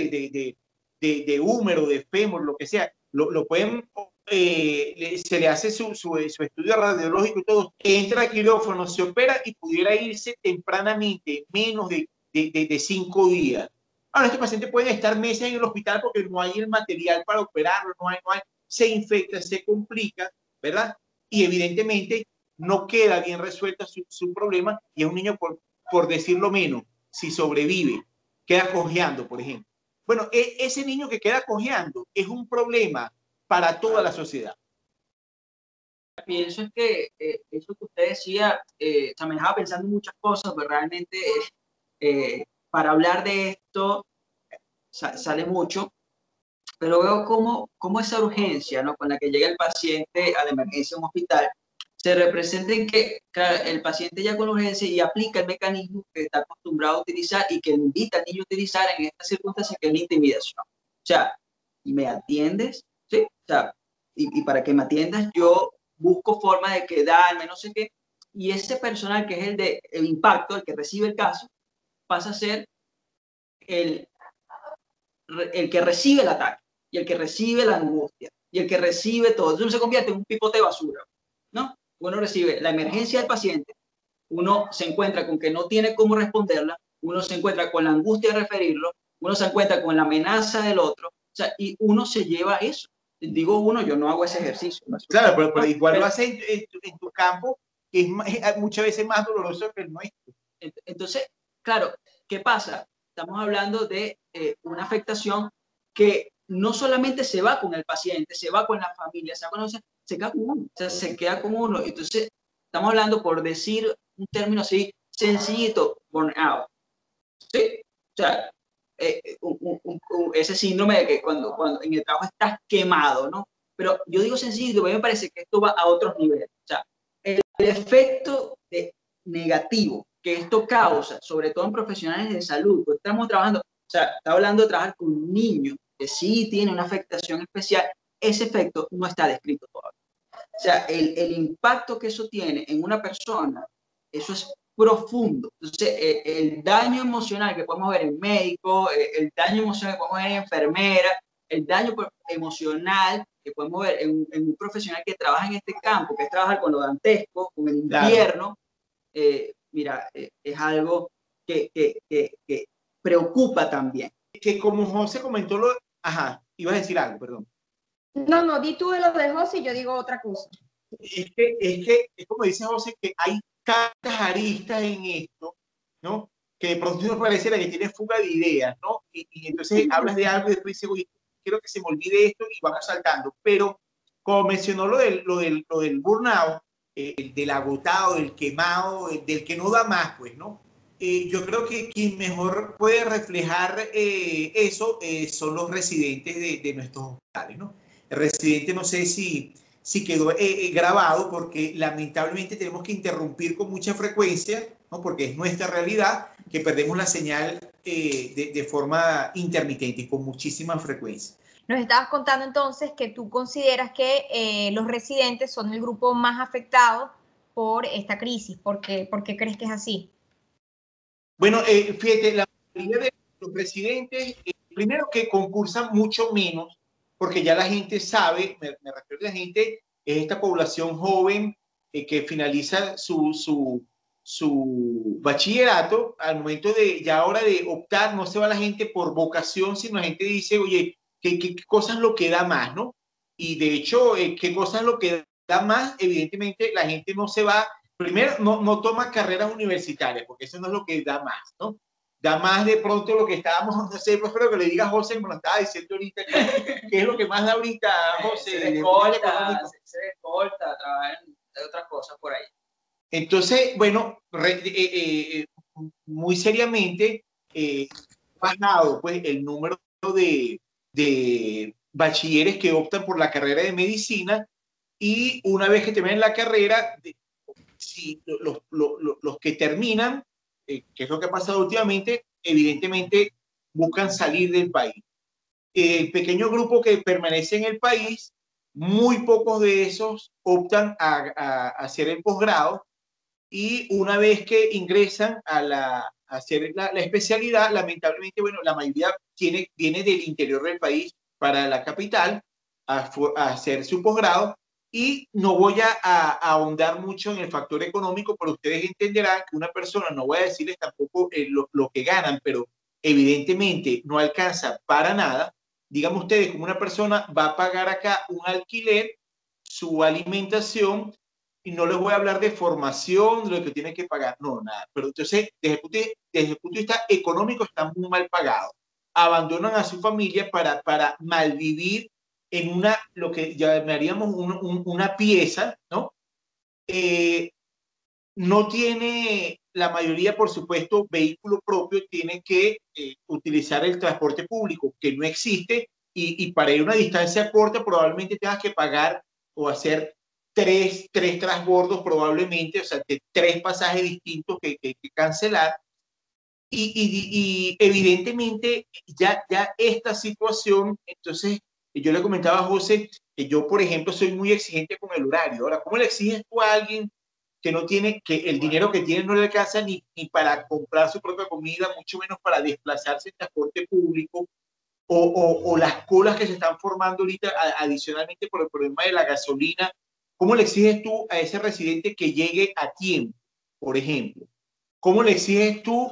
de húmero, de fémur, lo que sea, lo pueden, se le hace su estudio radiológico y todo, entra al quirófano, se opera y pudiera irse tempranamente, menos de 5 días. Ahora, estos pacientes pueden estar meses en el hospital porque no hay el material para operarlo, no hay, se infecta, se complica, ¿verdad? Y evidentemente no queda bien resuelta su problema y es un niño, por decirlo menos, si sobrevive, queda cojeando, por ejemplo. Bueno, ese niño que queda cojeando es un problema para toda la sociedad. pienso es que eso que usted decía, o sea, me dejaba pensando en muchas cosas, pero realmente para hablar de esto sale mucho, pero veo cómo esa urgencia, ¿no?, con la que llega el paciente a la emergencia de un hospital se representa en que, claro, el paciente ya con urgencia y aplica el mecanismo que está acostumbrado a utilizar y que invita al niño a utilizar en estas circunstancias, que es la intimidación. O sea, ¿y me atiendes? ¿Sí? O sea, y para que me atiendas, yo busco forma de quedarme, no sé qué. Y ese personal que es el impacto, el que recibe el caso, pasa a ser el, el que recibe el ataque y el que recibe la angustia y el que recibe todo. Entonces se convierte en un pipote de basura, ¿no? Uno recibe la emergencia del paciente, uno se encuentra con que no tiene cómo responderla, uno se encuentra con la angustia de referirlo, uno se encuentra con la amenaza del otro, o sea, y uno se lleva eso. Digo uno, yo no hago ese ejercicio. ¿No? Claro, pero igual lo haces en tu campo, que es muchas veces más doloroso que el nuestro. Entonces, claro, ¿qué pasa? Estamos hablando de una afectación que no solamente se va con el paciente, se va con la familia, se queda con uno, o sea, se queda con uno. Entonces, estamos hablando, por decir un término así sencillito, burnout. ¿Sí? O sea, ese síndrome de que cuando en el trabajo estás quemado, ¿no? Pero yo digo sencillo, porque me parece que esto va a otros niveles. O sea, el efecto negativo que esto causa, sobre todo en profesionales de salud, pues estamos trabajando, o sea, está hablando de trabajar con un niño que sí tiene una afectación especial, ese efecto no está descrito todavía. O sea, el impacto que eso tiene en una persona, eso es profundo. Entonces, el daño emocional que podemos ver en médicos, el daño emocional que podemos ver en enfermeras, el daño emocional que podemos ver en un profesional que trabaja en este campo, que es trabajar con lo dantesco, con el infierno, mira, es algo que preocupa también. Que como José comentó, ajá, ibas a decir algo, perdón. No, di tú de los de José y yo digo otra cosa. Es como dice José, que hay tantas aristas en esto, ¿no? Que de pronto nos pareciera que tiene fuga de ideas, ¿no? Y entonces hablas de algo y después dices, oye, quiero que se me olvide esto y vamos saltando. Pero como mencionó lo del burnout, del agotado, del quemado, del que no da más, pues, ¿no? Yo creo que quien mejor puede reflejar eso son los residentes de nuestros hospitales, ¿no? El residente, no sé si quedó grabado, porque lamentablemente tenemos que interrumpir con mucha frecuencia, ¿no? Porque es nuestra realidad, que perdemos la señal de forma intermitente y con muchísima frecuencia. Nos estabas contando entonces que tú consideras que los residentes son el grupo más afectado por esta crisis. ¿Por qué crees que es así? Bueno, fíjate, la mayoría de los residentes, primero que concursan mucho menos, porque ya la gente sabe, me refiero a la gente, es esta población joven que finaliza su bachillerato. Al momento de ya hora de optar, no se va la gente por vocación, sino la gente dice, oye, ¿qué cosa es lo que da más, no? Y de hecho, ¿qué cosa es lo que da más? Evidentemente, la gente no se va. Primero, no toma carreras universitarias, porque eso no es lo que da más, ¿no? Da más de pronto lo que estábamos, no sé, prefiero que le diga a José, me lo estaba diciendo ahorita, ¿qué es lo que más da ahorita, José? Se escolta, trabajar en otras cosas por ahí. Entonces, bueno, muy seriamente, bajado pues el número de bachilleres que optan por la carrera de medicina, y una vez que terminan la carrera, si los que terminan, que es lo que ha pasado últimamente, evidentemente buscan salir del país. El pequeño grupo que permanece en el país, muy pocos de esos optan a hacer el posgrado, y una vez que ingresan a hacer la especialidad, lamentablemente, bueno, la mayoría viene del interior del país para la capital a hacer su posgrado. Y no voy a ahondar mucho en el factor económico, pero ustedes entenderán que una persona, no voy a decirles tampoco lo que ganan, pero evidentemente no alcanza para nada. Díganme ustedes, como una persona va a pagar acá un alquiler, su alimentación, y no les voy a hablar de formación, de lo que tienen que pagar, no, nada. Pero entonces, desde el punto de vista económico, están muy mal pagados. Abandonan a su familia para malvivir en una, lo que llamaríamos una pieza, ¿no? No tiene la mayoría, por supuesto, vehículo propio, tiene que utilizar el transporte público, que no existe, y para ir a una distancia corta probablemente tengas que pagar o hacer tres transbordos probablemente, o sea, tres pasajes distintos que cancelar. Y evidentemente ya esta situación, entonces yo le comentaba a José que yo, por ejemplo, soy muy exigente con el horario. Ahora, ¿cómo le exiges tú a alguien que no tiene, que el dinero que tiene no le alcanza ni para comprar su propia comida, mucho menos para desplazarse en transporte público, o las colas que se están formando ahorita adicionalmente por el problema de la gasolina? ¿Cómo le exiges tú a ese residente que llegue a tiempo, por ejemplo? ¿Cómo le exiges tú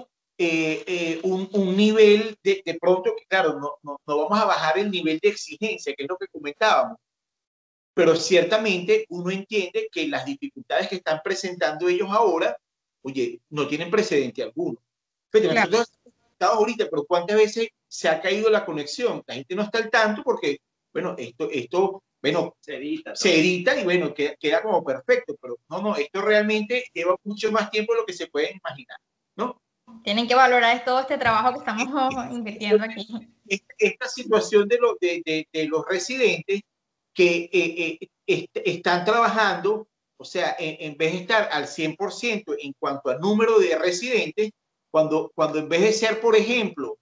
un nivel de pronto, que claro, no vamos a bajar el nivel de exigencia, que es lo que comentábamos, pero ciertamente uno entiende que las dificultades que están presentando ellos ahora, oye, no tienen precedente alguno. Pero Claro. nosotros estamos ahorita, pero ¿cuántas veces se ha caído la conexión? La gente no está al tanto porque, bueno, bueno, se edita y bueno, queda como perfecto, pero no, esto realmente lleva mucho más tiempo de lo que se puede imaginar, ¿no? Tienen que valorar todo este trabajo que estamos invirtiendo aquí. Esta situación de los residentes que están trabajando, o sea, en vez de estar al 100% en cuanto al número de residentes, cuando en vez de ser, por ejemplo,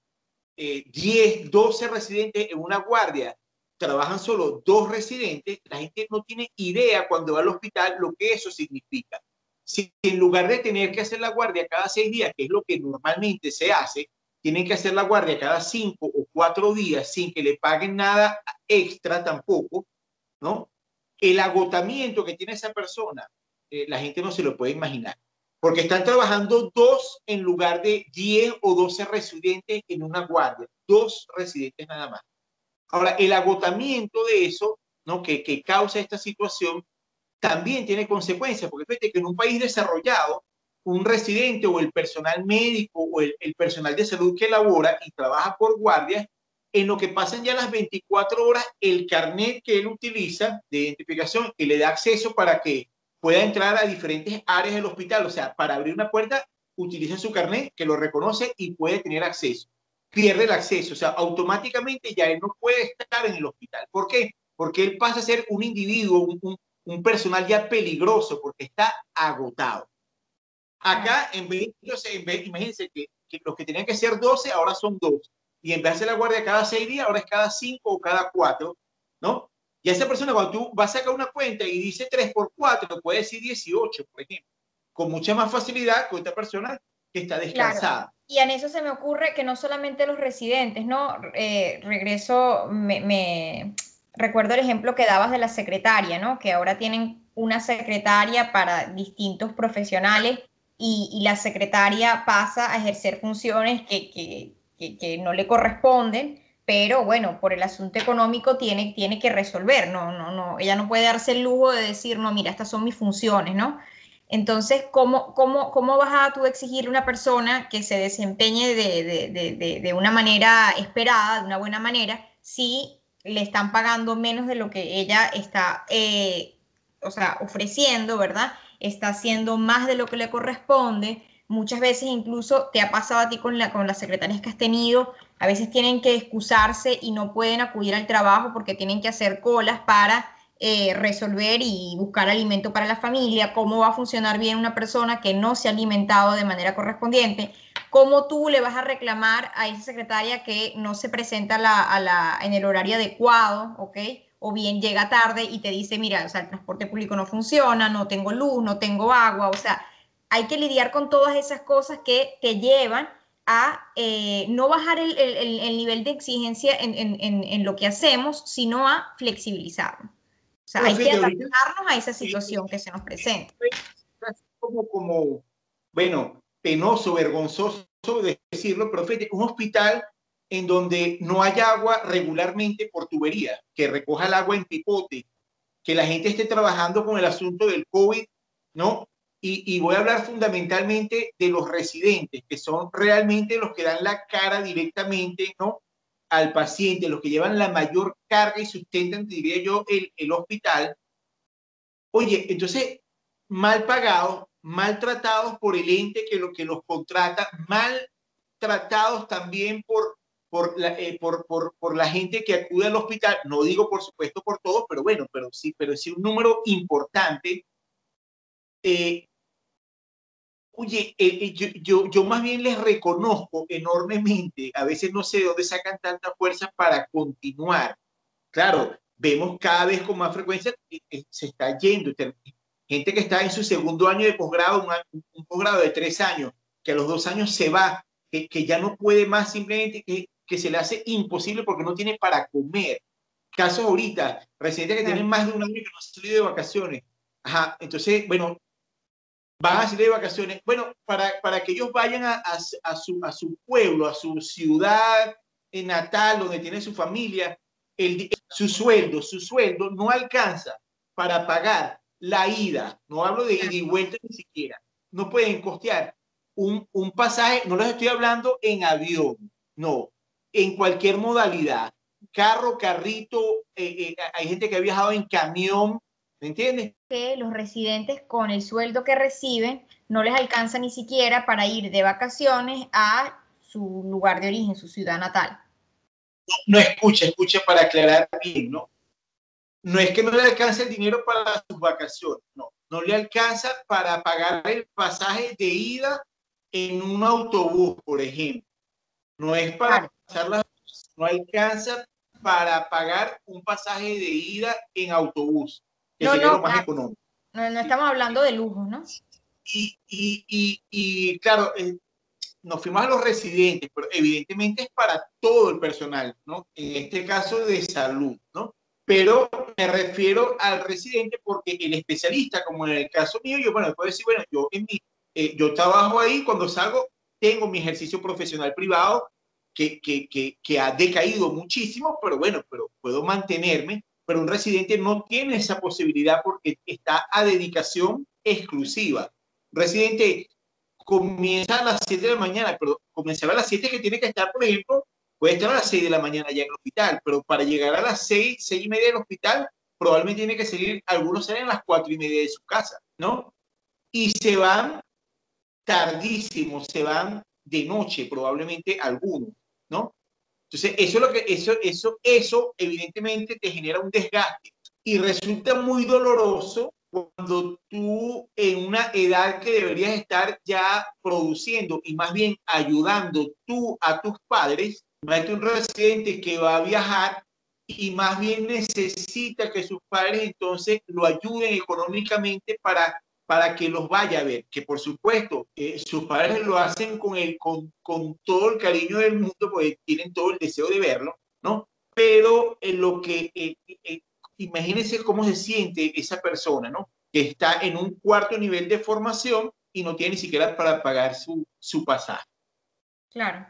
10, 12 residentes en una guardia, trabajan solo 2 residentes, la gente no tiene idea cuando va al hospital lo que eso significa. Si en lugar de tener que hacer la guardia cada 6 días, que es lo que normalmente se hace, tienen que hacer la guardia cada 5 o 4 días sin que le paguen nada extra tampoco, ¿no? El agotamiento que tiene esa persona, la gente no se lo puede imaginar. Porque están trabajando 2 en lugar de 10 o 12 residentes en una guardia. 2 residentes nada más. Ahora, el agotamiento de eso, ¿no? que causa esta situación, también tiene consecuencias, porque fíjate que en un país desarrollado, un residente o el personal médico o el personal de salud que labora y trabaja por guardias, en lo que pasan ya las 24 horas, el carnet que él utiliza de identificación, que le da acceso para que pueda entrar a diferentes áreas del hospital, o sea, para abrir una puerta, utiliza su carnet que lo reconoce y puede tener acceso. Pierde el acceso, o sea, automáticamente ya él no puede estar en el hospital. ¿Por qué? Porque él pasa a ser un individuo, un personal ya peligroso porque está agotado. Acá, imagínense que los que tenían que ser 12 ahora son 2. Y en vez de hacer la guardia cada 6 días, ahora es cada 5 o cada 4, ¿no? Y a esa persona, cuando tú vas a sacar una cuenta y dice 3 por 4, puede decir 18, por ejemplo, con mucha más facilidad que esta persona que está descansada. Claro. Y en eso se me ocurre que no solamente los residentes, ¿no? Regreso, recuerdo el ejemplo que dabas de la secretaria, ¿no? Que ahora tienen una secretaria para distintos profesionales y la secretaria pasa a ejercer funciones que no le corresponden, pero bueno, por el asunto económico tiene que resolver, no, ella no puede darse el lujo de decir, no, mira, estas son mis funciones, ¿no? Entonces, ¿cómo vas a tú exigirle a una persona que se desempeñe de una manera esperada, de una buena manera, si le están pagando menos de lo que ella está, o sea, ofreciendo, ¿verdad? Está haciendo más de lo que le corresponde. Muchas veces incluso te ha pasado a ti con las secretarias que has tenido, a veces tienen que excusarse y no pueden acudir al trabajo porque tienen que hacer colas para resolver y buscar alimento para la familia, cómo va a funcionar bien una persona que no se ha alimentado de manera correspondiente, cómo tú le vas a reclamar a esa secretaria que no se presenta en el horario adecuado, ¿ok? O bien llega tarde y te dice, mira, o sea, el transporte público no funciona, no tengo luz, no tengo agua, o sea, hay que lidiar con todas esas cosas que te llevan a no bajar el nivel de exigencia en lo que hacemos, sino a flexibilizarlo. O sea, Bueno, hay que fíjate, ahorita, adaptarnos a esa situación que se nos presenta. bueno, penoso, vergonzoso de decirlo, pero fíjate, un hospital en donde no hay agua regularmente por tubería, que recoja el agua en pipote, que la gente esté trabajando con el asunto del COVID, ¿no? Y voy a hablar fundamentalmente de los residentes, que son realmente los que dan la cara directamente, ¿no? al paciente, los que llevan la mayor carga y sustentan, diría yo, el hospital, oye, entonces, mal pagados, maltratados por el ente que los contrata, mal tratados también por la gente que acude al hospital, no digo por supuesto por todos, pero bueno, pero sí un número importante. Eh, Oye, yo más bien les reconozco enormemente, a veces no sé de dónde sacan tanta fuerza para continuar. Claro, vemos cada vez con más frecuencia que se está yendo. Gente que está en su segundo año de posgrado, un posgrado de 3 años, que a los 2 años se va, que ya no puede más, simplemente que se le hace imposible porque no tiene para comer. Casos ahorita, residentes que tienen más de un año que no han salido de vacaciones. Ajá, entonces, bueno, van a salir de vacaciones. Bueno, para que ellos vayan a su pueblo, a su ciudad natal, donde tiene su familia, su sueldo no alcanza para pagar la ida. No hablo de ida y vuelta ni siquiera. No pueden costear un pasaje, no les estoy hablando en avión, no, en cualquier modalidad. Carro, carrito, hay gente que ha viajado en camión, ¿me entiendes? Que los residentes con el sueldo que reciben no les alcanza ni siquiera para ir de vacaciones a su lugar de origen, su ciudad natal. No, escucha para aclarar bien, ¿no? No es que no le alcance el dinero para sus vacaciones, no le alcanza para pagar el pasaje de ida en un autobús, por ejemplo. No es para pasar no alcanza para pagar un pasaje de ida en autobús, que sería lo más económico. No estamos hablando de lujo, ¿no? Y claro, nos fuimos a los residentes, pero evidentemente es para todo el personal, ¿no? En este caso de salud, ¿no? Pero me refiero al residente porque el especialista, como en el caso mío, yo, bueno, puedo decir, bueno, yo trabajo ahí, cuando salgo, tengo mi ejercicio profesional privado que ha decaído muchísimo, pero bueno, pero puedo mantenerme, pero un residente no tiene esa posibilidad porque está a dedicación exclusiva. Residente comienza a las 7 de la mañana, pero comenzaba a las 7 que tiene que estar, por ejemplo, puede estar a las 6 de la mañana ya en el hospital, pero para llegar a las 6 y media del hospital, probablemente tiene que salir, algunos salen a las 4 y media de su casa, ¿no? Y se van tardísimo, se van de noche, probablemente algunos, ¿no? Entonces, eso evidentemente te genera un desgaste y resulta muy doloroso cuando tú en una edad que deberías estar ya produciendo y más bien ayudando tú a tus padres, imagínate un residente que va a viajar y más bien necesita que sus padres entonces lo ayuden económicamente para que los vaya a ver, que por supuesto sus padres lo hacen con todo el cariño del mundo, porque tienen todo el deseo de verlo, ¿no? Pero imagínense cómo se siente esa persona, ¿no? Que está en un cuarto nivel de formación y no tiene ni siquiera para pagar su pasaje. Claro.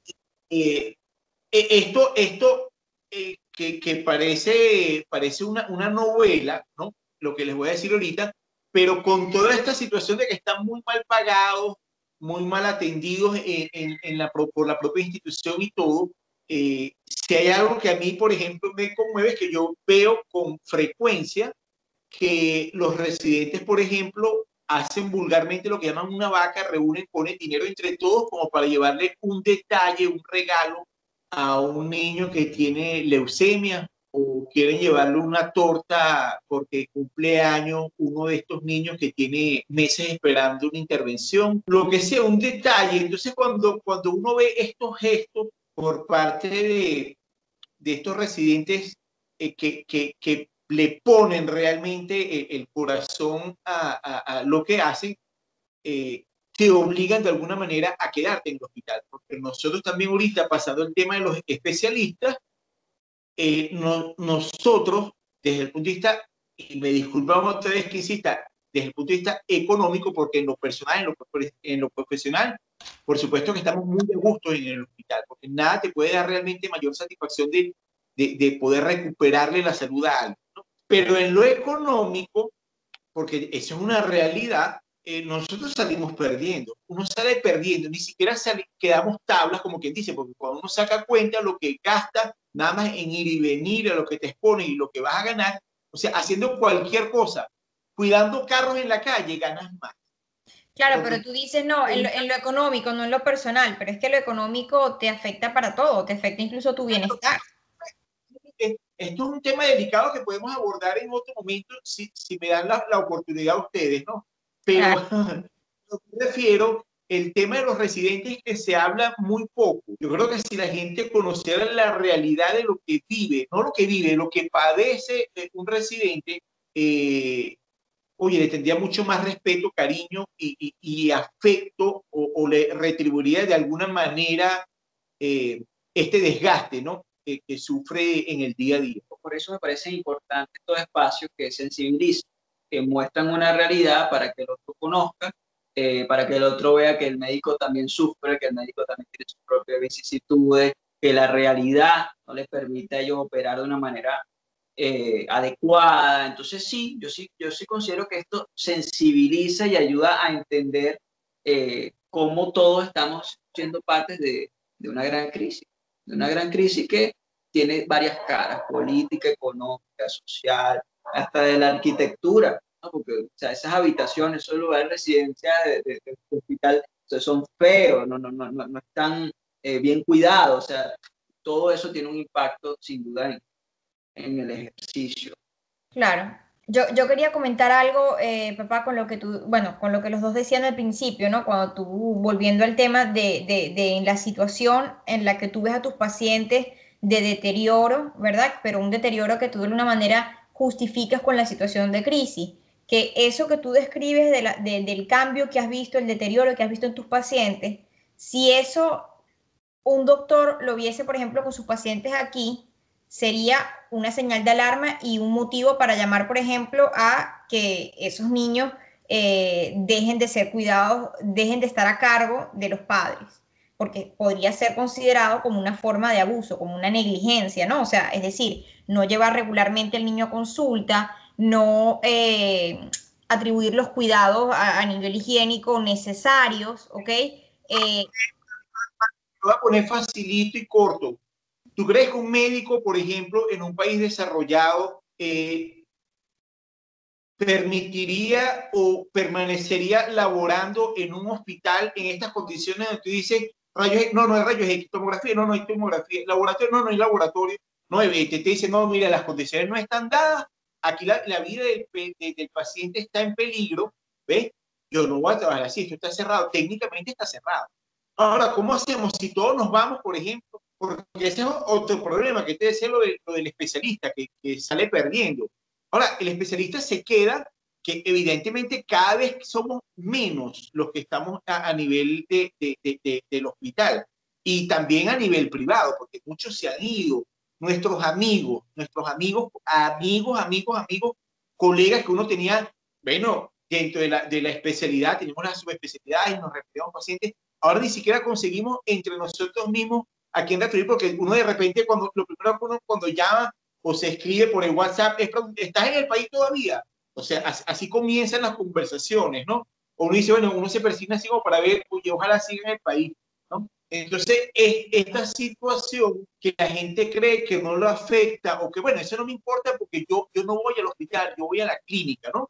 Esto que parece una novela, ¿no? Lo que les voy a decir ahorita, pero con toda esta situación de que están muy mal pagados, muy mal atendidos por la propia institución y todo, si hay algo que a mí, por ejemplo, me conmueve, es que yo veo con frecuencia que los residentes, por ejemplo, hacen vulgarmente lo que llaman una vaca, reúnen, ponen dinero entre todos como para llevarle un detalle, un regalo a un niño que tiene leucemia, o quieren llevarle una torta porque cumple años uno de estos niños que tiene meses esperando una intervención, lo que sea, un detalle. Entonces, cuando uno ve estos gestos por parte de estos residentes que le ponen realmente el corazón a lo que hacen, te obligan de alguna manera a quedarte en el hospital. Porque nosotros también ahorita, pasando el tema de los especialistas, nosotros, desde el punto de vista, y me disculpamos otra vez que insista, desde el punto de vista económico, porque en lo personal, en lo profesional, por supuesto que estamos muy de gusto en el hospital, porque nada te puede dar realmente mayor satisfacción de poder recuperarle la salud a alguien, ¿no? Pero en lo económico, porque eso es una realidad, nosotros salimos perdiendo. Uno sale perdiendo, ni siquiera quedamos tablas, como quien dice, porque cuando uno saca cuenta lo que gasta, nada más en ir y venir, a lo que te exponen y lo que vas a ganar, o sea, haciendo cualquier cosa, cuidando carros en la calle, ganas más. Claro, pero tú dices, no, en lo económico, no en lo personal, pero es que lo económico te afecta para todo, te afecta incluso tu bienestar. Esto es un tema delicado que podemos abordar en otro momento si me dan la oportunidad a ustedes, ¿no? Pero Claro. yo prefiero el tema de los residentes que se habla muy poco. Yo creo que si la gente conociera la realidad de lo que vive, no lo que vive, lo que padece un residente, oye, le tendría mucho más respeto, cariño y afecto o le retribuiría de alguna manera este desgaste, ¿no? Que sufre en el día a día. Por eso me parece importante estos espacios que sensibilizan, que muestran una realidad para que el otro conozca, para que el otro vea que el médico también sufre, que el médico también tiene sus propias vicisitudes, que la realidad no les permite a ellos operar de una manera adecuada. Entonces yo sí considero que esto sensibiliza y ayuda a entender cómo todos estamos siendo partes de una gran crisis que tiene varias caras: política, económica, social, hasta de la arquitectura, ¿no? Porque, o sea, esas habitaciones, esos lugares de residencia de hospital, o sea, son feos, no están bien cuidados, o sea, todo eso tiene un impacto sin duda en el ejercicio. Claro. Yo quería comentar algo, papá, con lo que tú, bueno, con lo que los dos decían al principio, ¿no? Cuando tú, volviendo al tema de la situación en la que tú ves a tus pacientes de deterioro, ¿verdad? Pero un deterioro que tú de alguna manera justificas con la situación de crisis. Que eso que tú describes del cambio que has visto, el deterioro que has visto en tus pacientes, si eso un doctor lo viese, por ejemplo, con sus pacientes aquí, sería una señal de alarma y un motivo para llamar, por ejemplo, a que esos niños dejen de ser cuidados, dejen de estar a cargo de los padres, porque podría ser considerado como una forma de abuso, como una negligencia, ¿no? O sea, es decir, no llevar regularmente el niño a consulta, no atribuir los cuidados a nivel higiénico necesarios, ¿ok? Voy a poner facilito y corto. ¿Tú crees que un médico, por ejemplo, en un país desarrollado, permitiría o permanecería laborando en un hospital en estas condiciones donde tú dices, rayos, no hay rayos X, tomografía, no hay tomografía, laboratorio, no hay laboratorio, no, te dicen, no, mira, las condiciones no están dadas, aquí la vida del paciente está en peligro, ¿ves? Yo no voy a trabajar así, esto está cerrado, técnicamente está cerrado. Ahora, ¿cómo hacemos si todos nos vamos, por ejemplo? Porque ese es otro problema, que te decía lo del especialista, que sale perdiendo. Ahora, el especialista se queda, que evidentemente cada vez somos menos los que estamos a nivel del hospital y también a nivel privado, porque muchos se han ido, nuestros amigos, colegas que uno tenía, bueno, dentro de la especialidad, tenemos las subespecialidades, nos referimos a pacientes, ahora ni siquiera conseguimos entre nosotros mismos a quién retribuir, porque uno de repente, lo primero que uno cuando llama o se escribe por el WhatsApp, ¿estás en el país todavía? O sea, así comienzan las conversaciones, ¿no? O uno dice, bueno, uno se persigna así como para ver, oye, ojalá siga en el país, ¿no? Entonces, es esta situación que la gente cree que no lo afecta, o que, bueno, eso no me importa porque yo no voy al hospital, yo voy a la clínica, ¿no?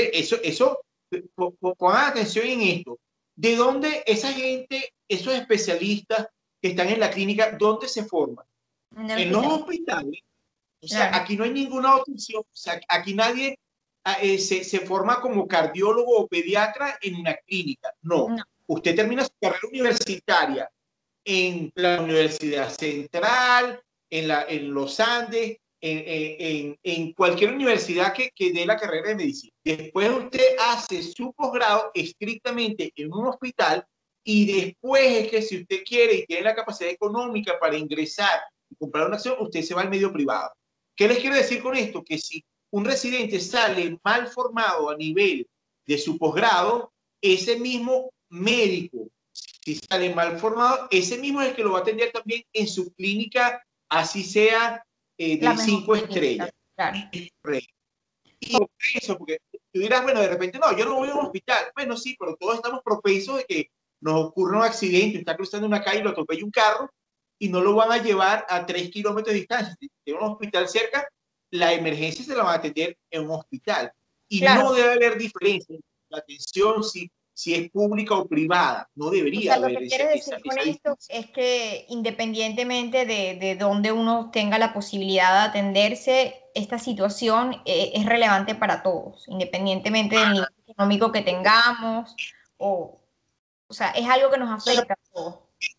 Pongan atención en esto. ¿De dónde esa gente, esos especialistas que están en la clínica, dónde se forman? En los hospitales. O sea, aquí no hay ninguna otra opción. O sea, aquí nadie se forma como cardiólogo o pediatra en una clínica. No. Usted termina su carrera universitaria en la Universidad Central, en los Andes, en cualquier universidad que dé la carrera de medicina. Después usted hace su posgrado estrictamente en un hospital y después es que si usted quiere y tiene la capacidad económica para ingresar y comprar una acción, usted se va al medio privado. ¿Qué les quiero decir con esto? Que si un residente sale mal formado a nivel de su posgrado, ese mismo médico, si sale mal formado, ese mismo es el que lo va a atender también en su clínica, así sea de 5 estrellas. Claro. Y por eso, porque Tú dirás, bueno, de repente, no, yo no voy a un hospital. Bueno, sí, pero todos estamos propensos de que nos ocurra un accidente, está cruzando una calle y lo atropella un carro y no lo van a llevar a 3 kilómetros de distancia. Si tiene un hospital cerca, la emergencia se la van a atender en un hospital. Y Claro. no debe haber diferencia en la atención si es pública o privada. No debería Lo haber que esa, quieres decir con esa esto diferencia. es que independientemente de donde uno tenga la posibilidad de atenderse, esta situación es relevante para todos, independientemente del nivel económico que tengamos, o sea, es algo que nos afecta a todos.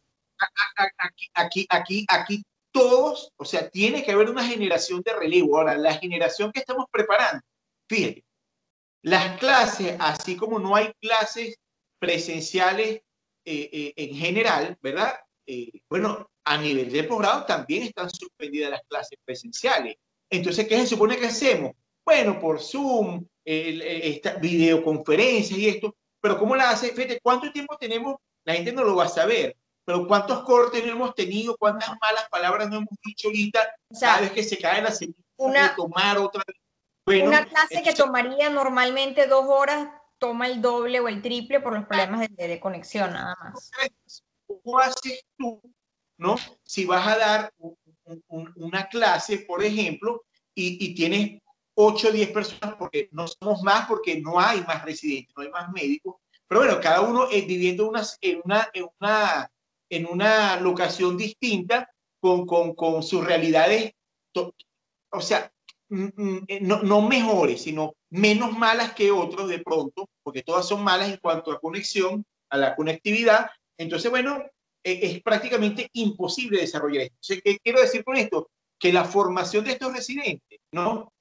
Aquí todos, o sea, tiene que haber una generación de relevo. Ahora, la generación que estamos preparando, fíjate, las clases, así como no hay clases presenciales en general, ¿verdad? Bueno, a nivel de posgrado también están suspendidas las clases presenciales. Entonces, ¿qué se supone que hacemos? Bueno, por Zoom, videoconferencias y esto, pero ¿cómo la hace? Fíjate, ¿cuánto tiempo tenemos? La gente no lo va a saber, pero ¿cuántos cortes no hemos tenido? ¿Cuántas malas palabras no hemos dicho ahorita? O sea, cada vez que se cae la semilla de tomar otra vez. Bueno, una clase entonces, que tomaría normalmente 2 horas, toma el doble o el triple por los problemas de conexión, nada más. ¿cómo haces tú, no? Si vas a dar una clase, por ejemplo, y tienes 8 o 10 personas, porque no somos más, porque no hay más residentes, no hay más médicos, pero bueno, cada uno viviendo en una locación distinta, con sus realidades, o sea, no mejores, sino menos malas que otros de pronto, porque todas son malas en cuanto a conexión, a la conectividad. Entonces, bueno, es prácticamente imposible desarrollar esto. Entonces, ¿qué quiero decir con esto? Que la formación de estos residentes, ¿no?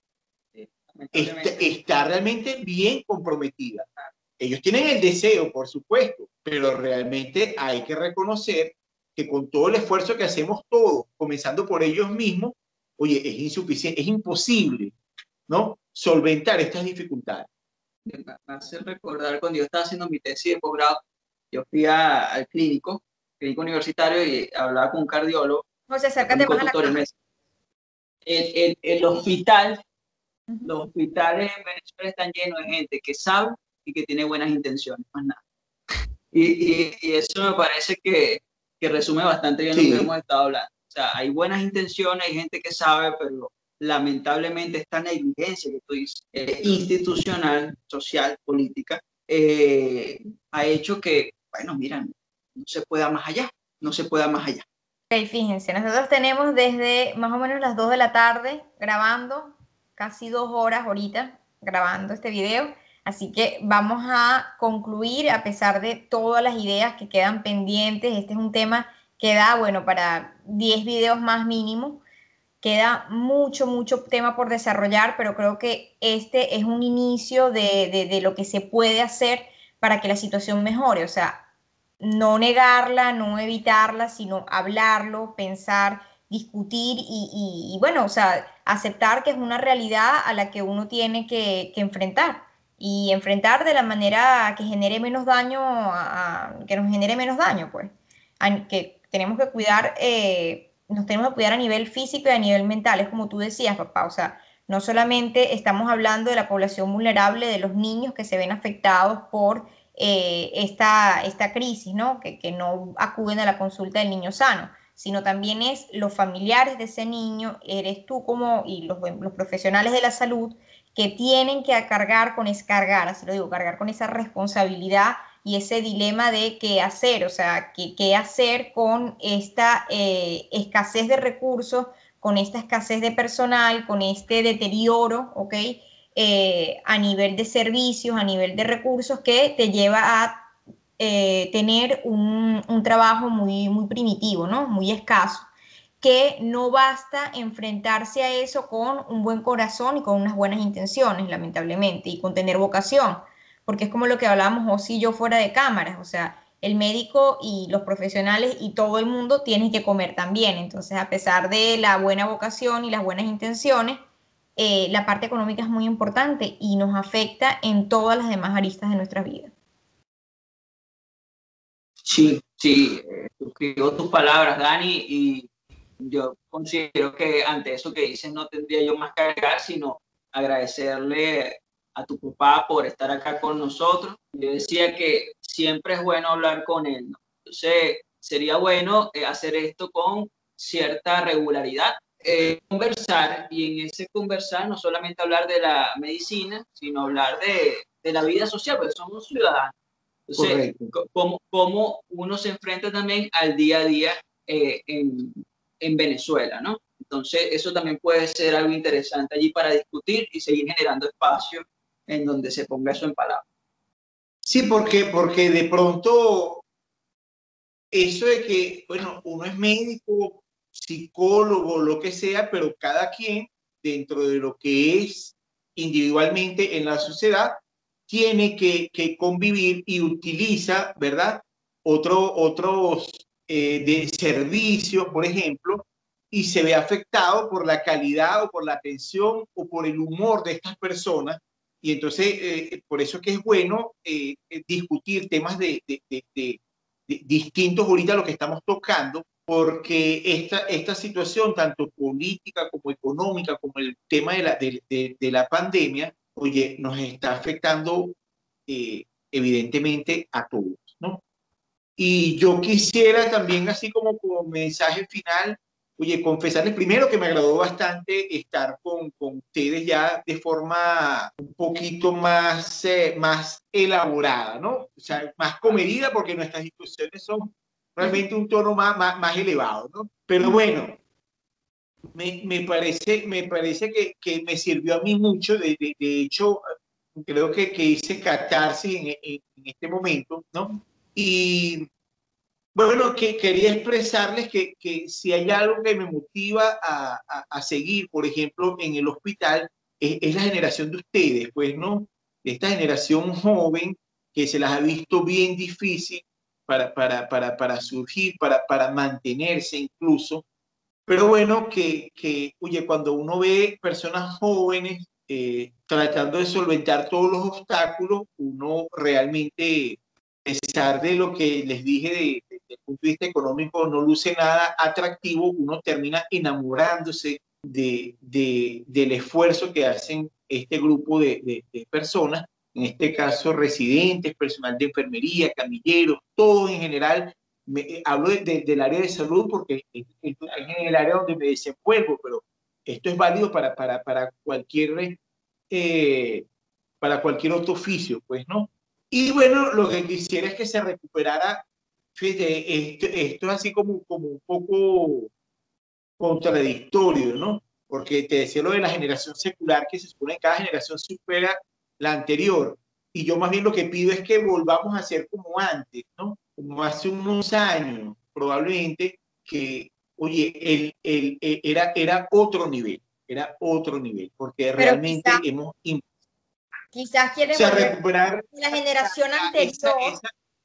Está realmente bien comprometida. Ellos tienen el deseo, por supuesto, pero realmente hay que reconocer que con todo el esfuerzo que hacemos todos, comenzando por ellos mismos, oye, es insuficiente, es imposible, ¿no? Solventar estas dificultades. Me hace recordar cuando yo estaba haciendo mi tesis de posgrado, yo fui al clínico universitario, y hablaba con un cardiólogo. José, acércate más a la cámara. El hospital, los hospitales en Venezuela están llenos de gente que sabe y que tiene buenas intenciones, más nada. Y eso me parece que resume bastante bien lo que hemos estado hablando. O sea, hay buenas intenciones, hay gente que sabe, pero lamentablemente esta negligencia que tú dices, institucional, social, política, ha hecho que, bueno, mira, no se pueda más allá, no se pueda más allá. Ok, fíjense, nosotros tenemos desde más o menos las 2 de la tarde grabando, casi 2 horas ahorita grabando este video, así que vamos a concluir a pesar de todas las ideas que quedan pendientes. Este es un tema que da, bueno, para 10 videos más mínimo. Queda mucho, mucho tema por desarrollar, pero creo que este es un inicio de lo que se puede hacer para que la situación mejore. O sea, no negarla, no evitarla, sino hablarlo, pensar, discutir y bueno, o sea, aceptar que es una realidad a la que uno tiene que enfrentar y enfrentar de la manera que genere menos daño, que nos genere menos daño, pues, que tenemos que cuidar, nos tenemos que cuidar a nivel físico y a nivel mental, es como tú decías, papá, o sea, no solamente estamos hablando de la población vulnerable, de los niños que se ven afectados por esta crisis, ¿no? Que no acuden a la consulta del niño sano, sino también es los familiares de ese niño, eres tú como y los profesionales de la salud que tienen que cargar con así lo digo, cargar con esa responsabilidad y ese dilema de qué hacer, o sea, qué hacer con esta escasez de recursos, con esta escasez de personal, con este deterioro, ¿ok? A nivel de servicios, a nivel de recursos, que te lleva a tener un trabajo muy, muy primitivo, ¿no? Muy escaso, que no basta enfrentarse a eso con un buen corazón y con unas buenas intenciones, lamentablemente, y con tener vocación, porque es como lo que hablábamos José y yo fuera de cámaras, o sea, el médico y los profesionales y todo el mundo tienen que comer también, entonces a pesar de la buena vocación y las buenas intenciones, la parte económica es muy importante y nos afecta en todas las demás aristas de nuestra vida. Sí, sí, suscribo tus palabras, Dani, y yo considero que ante eso que dices no tendría yo más que agregar, sino agradecerle a tu papá por estar acá con nosotros. Yo decía que siempre es bueno hablar con él, ¿no? Entonces, sería bueno hacer esto con cierta regularidad, conversar, y en ese conversar no solamente hablar de la medicina, sino hablar de la vida social, porque somos ciudadanos. Entonces, cómo uno se enfrenta también al día a día en Venezuela, ¿no? Entonces, eso también puede ser algo interesante allí para discutir y seguir generando espacio en donde se ponga eso en palabras. Sí, porque de pronto eso de que, bueno, uno es médico, psicólogo, lo que sea, pero cada quien dentro de lo que es individualmente en la sociedad tiene que convivir y utiliza, ¿verdad? Otros de servicios, por ejemplo, y se ve afectado por la calidad o por la atención o por el humor de estas personas. Y entonces, por eso es que es bueno discutir temas de distintos ahorita a lo que estamos tocando, porque esta situación, tanto política como económica, como el tema de la pandemia, oye, nos está afectando evidentemente a todos, ¿no? Y yo quisiera también, así como mensaje final, oye, confesarles primero que me agradó bastante estar con ustedes ya de forma un poquito más elaborada, ¿no? O sea, más comedida, porque nuestras discusiones son realmente un tono más elevado, ¿no? Pero bueno, me parece que me sirvió a mí mucho. De hecho, creo que hice catarsis en este momento, ¿no? Y bueno, que quería expresarles que si hay algo que me motiva a seguir, por ejemplo, en el hospital, es la generación de ustedes, pues, ¿no? Esta generación joven que se las ha visto bien difícil para surgir, para mantenerse incluso. Pero bueno, oye, cuando uno ve personas jóvenes tratando de solventar todos los obstáculos, uno realmente, a pesar de lo que les dije desde el punto de vista económico, no luce nada atractivo, uno termina enamorándose del esfuerzo que hacen este grupo de personas, en este caso residentes, personal de enfermería, camilleros, todos en general. Hablo del área de salud porque es en el área donde me desenvuelvo, pero esto es válido eh, para cualquier otro oficio, pues, ¿no? Y bueno, lo que quisiera es que se recuperara, fíjate, esto es así como un poco contradictorio, ¿no? Porque te decía lo de la generación secular, que se supone que cada generación supera la anterior. Y yo más bien lo que pido es que volvamos a ser como antes, ¿no? Como hace unos años, probablemente, que, oye, era otro nivel, porque Pero realmente hemos, o quizás quiere sea, volver recuperar a la generación anterior.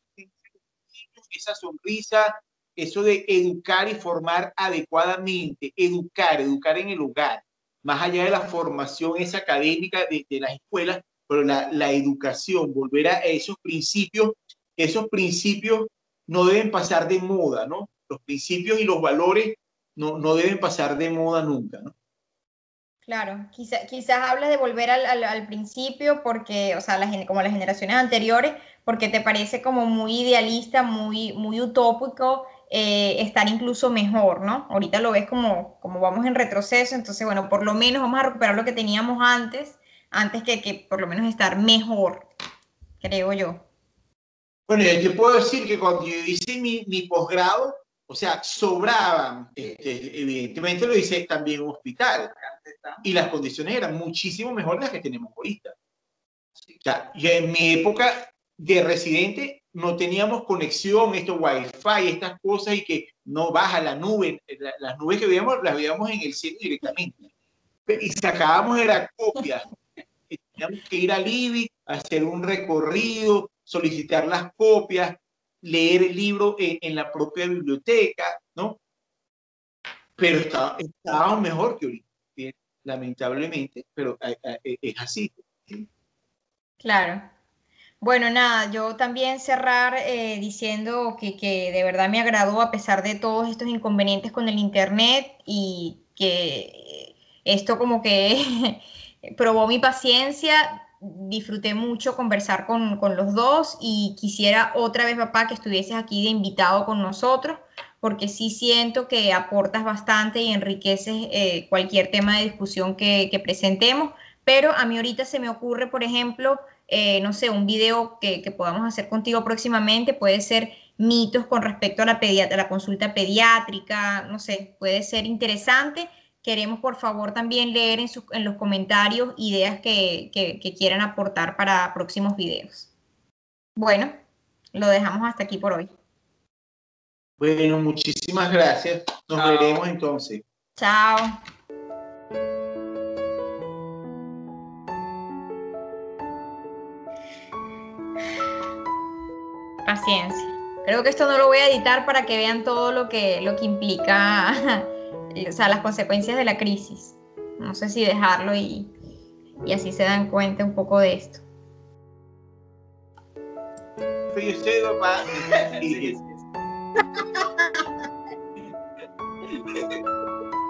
esa sonrisa, eso de educar y formar adecuadamente, educar en el hogar, más allá de la formación esa académica de las escuelas, pero la educación, volver a esos principios no deben pasar de moda, ¿no? Los principios y los valores no deben pasar de moda nunca, ¿no? Claro, quizás hablas de volver al principio porque, o sea, como las generaciones anteriores, porque te parece como muy idealista, muy utópico, estar incluso mejor, ¿no? Ahorita lo ves como vamos en retroceso, entonces, bueno, por lo menos vamos a recuperar lo que teníamos antes que por lo menos estar mejor, creo yo. Bueno, yo te puedo decir que cuando yo hice mi posgrado, o sea, sobraban, evidentemente lo hice también en un hospital, y las condiciones eran muchísimo mejores de las que tenemos ahorita. O sea, yo en mi época de residente no teníamos conexión, esto wifi, estas cosas, y que no baja la nube, las nubes que veíamos las veíamos en el cielo directamente. Y sacábamos era copias, teníamos que ir al IBI, hacer un recorrido, solicitar las copias, leer el libro en la propia biblioteca, ¿no? Pero estábamos mejor que ahorita, lamentablemente, pero es así. Claro. Bueno, nada, yo también cerrar diciendo que de verdad me agradó a pesar de todos estos inconvenientes con el internet y que esto como que probó mi paciencia. disfruté mucho conversar con los dos y quisiera otra vez, papá, que estuvieses aquí de invitado con nosotros, porque sí siento que aportas bastante y enriqueces cualquier tema de discusión que presentemos, pero a mí ahorita se me ocurre, por ejemplo, no sé, un video que podamos hacer contigo próximamente, puede ser mitos con respecto a a la consulta pediátrica, no sé, puede ser interesante. Queremos, por favor, también leer en los comentarios ideas que quieran aportar para próximos videos. Bueno, lo dejamos hasta aquí por hoy. Bueno, muchísimas gracias. Nos veremos entonces. Chao. Paciencia. Creo que esto no lo voy a editar para que vean todo lo que implica, o sea, las consecuencias de la crisis. No sé si dejarlo y así se dan cuenta un poco de esto. Yo estoy, papá. Sí, sí.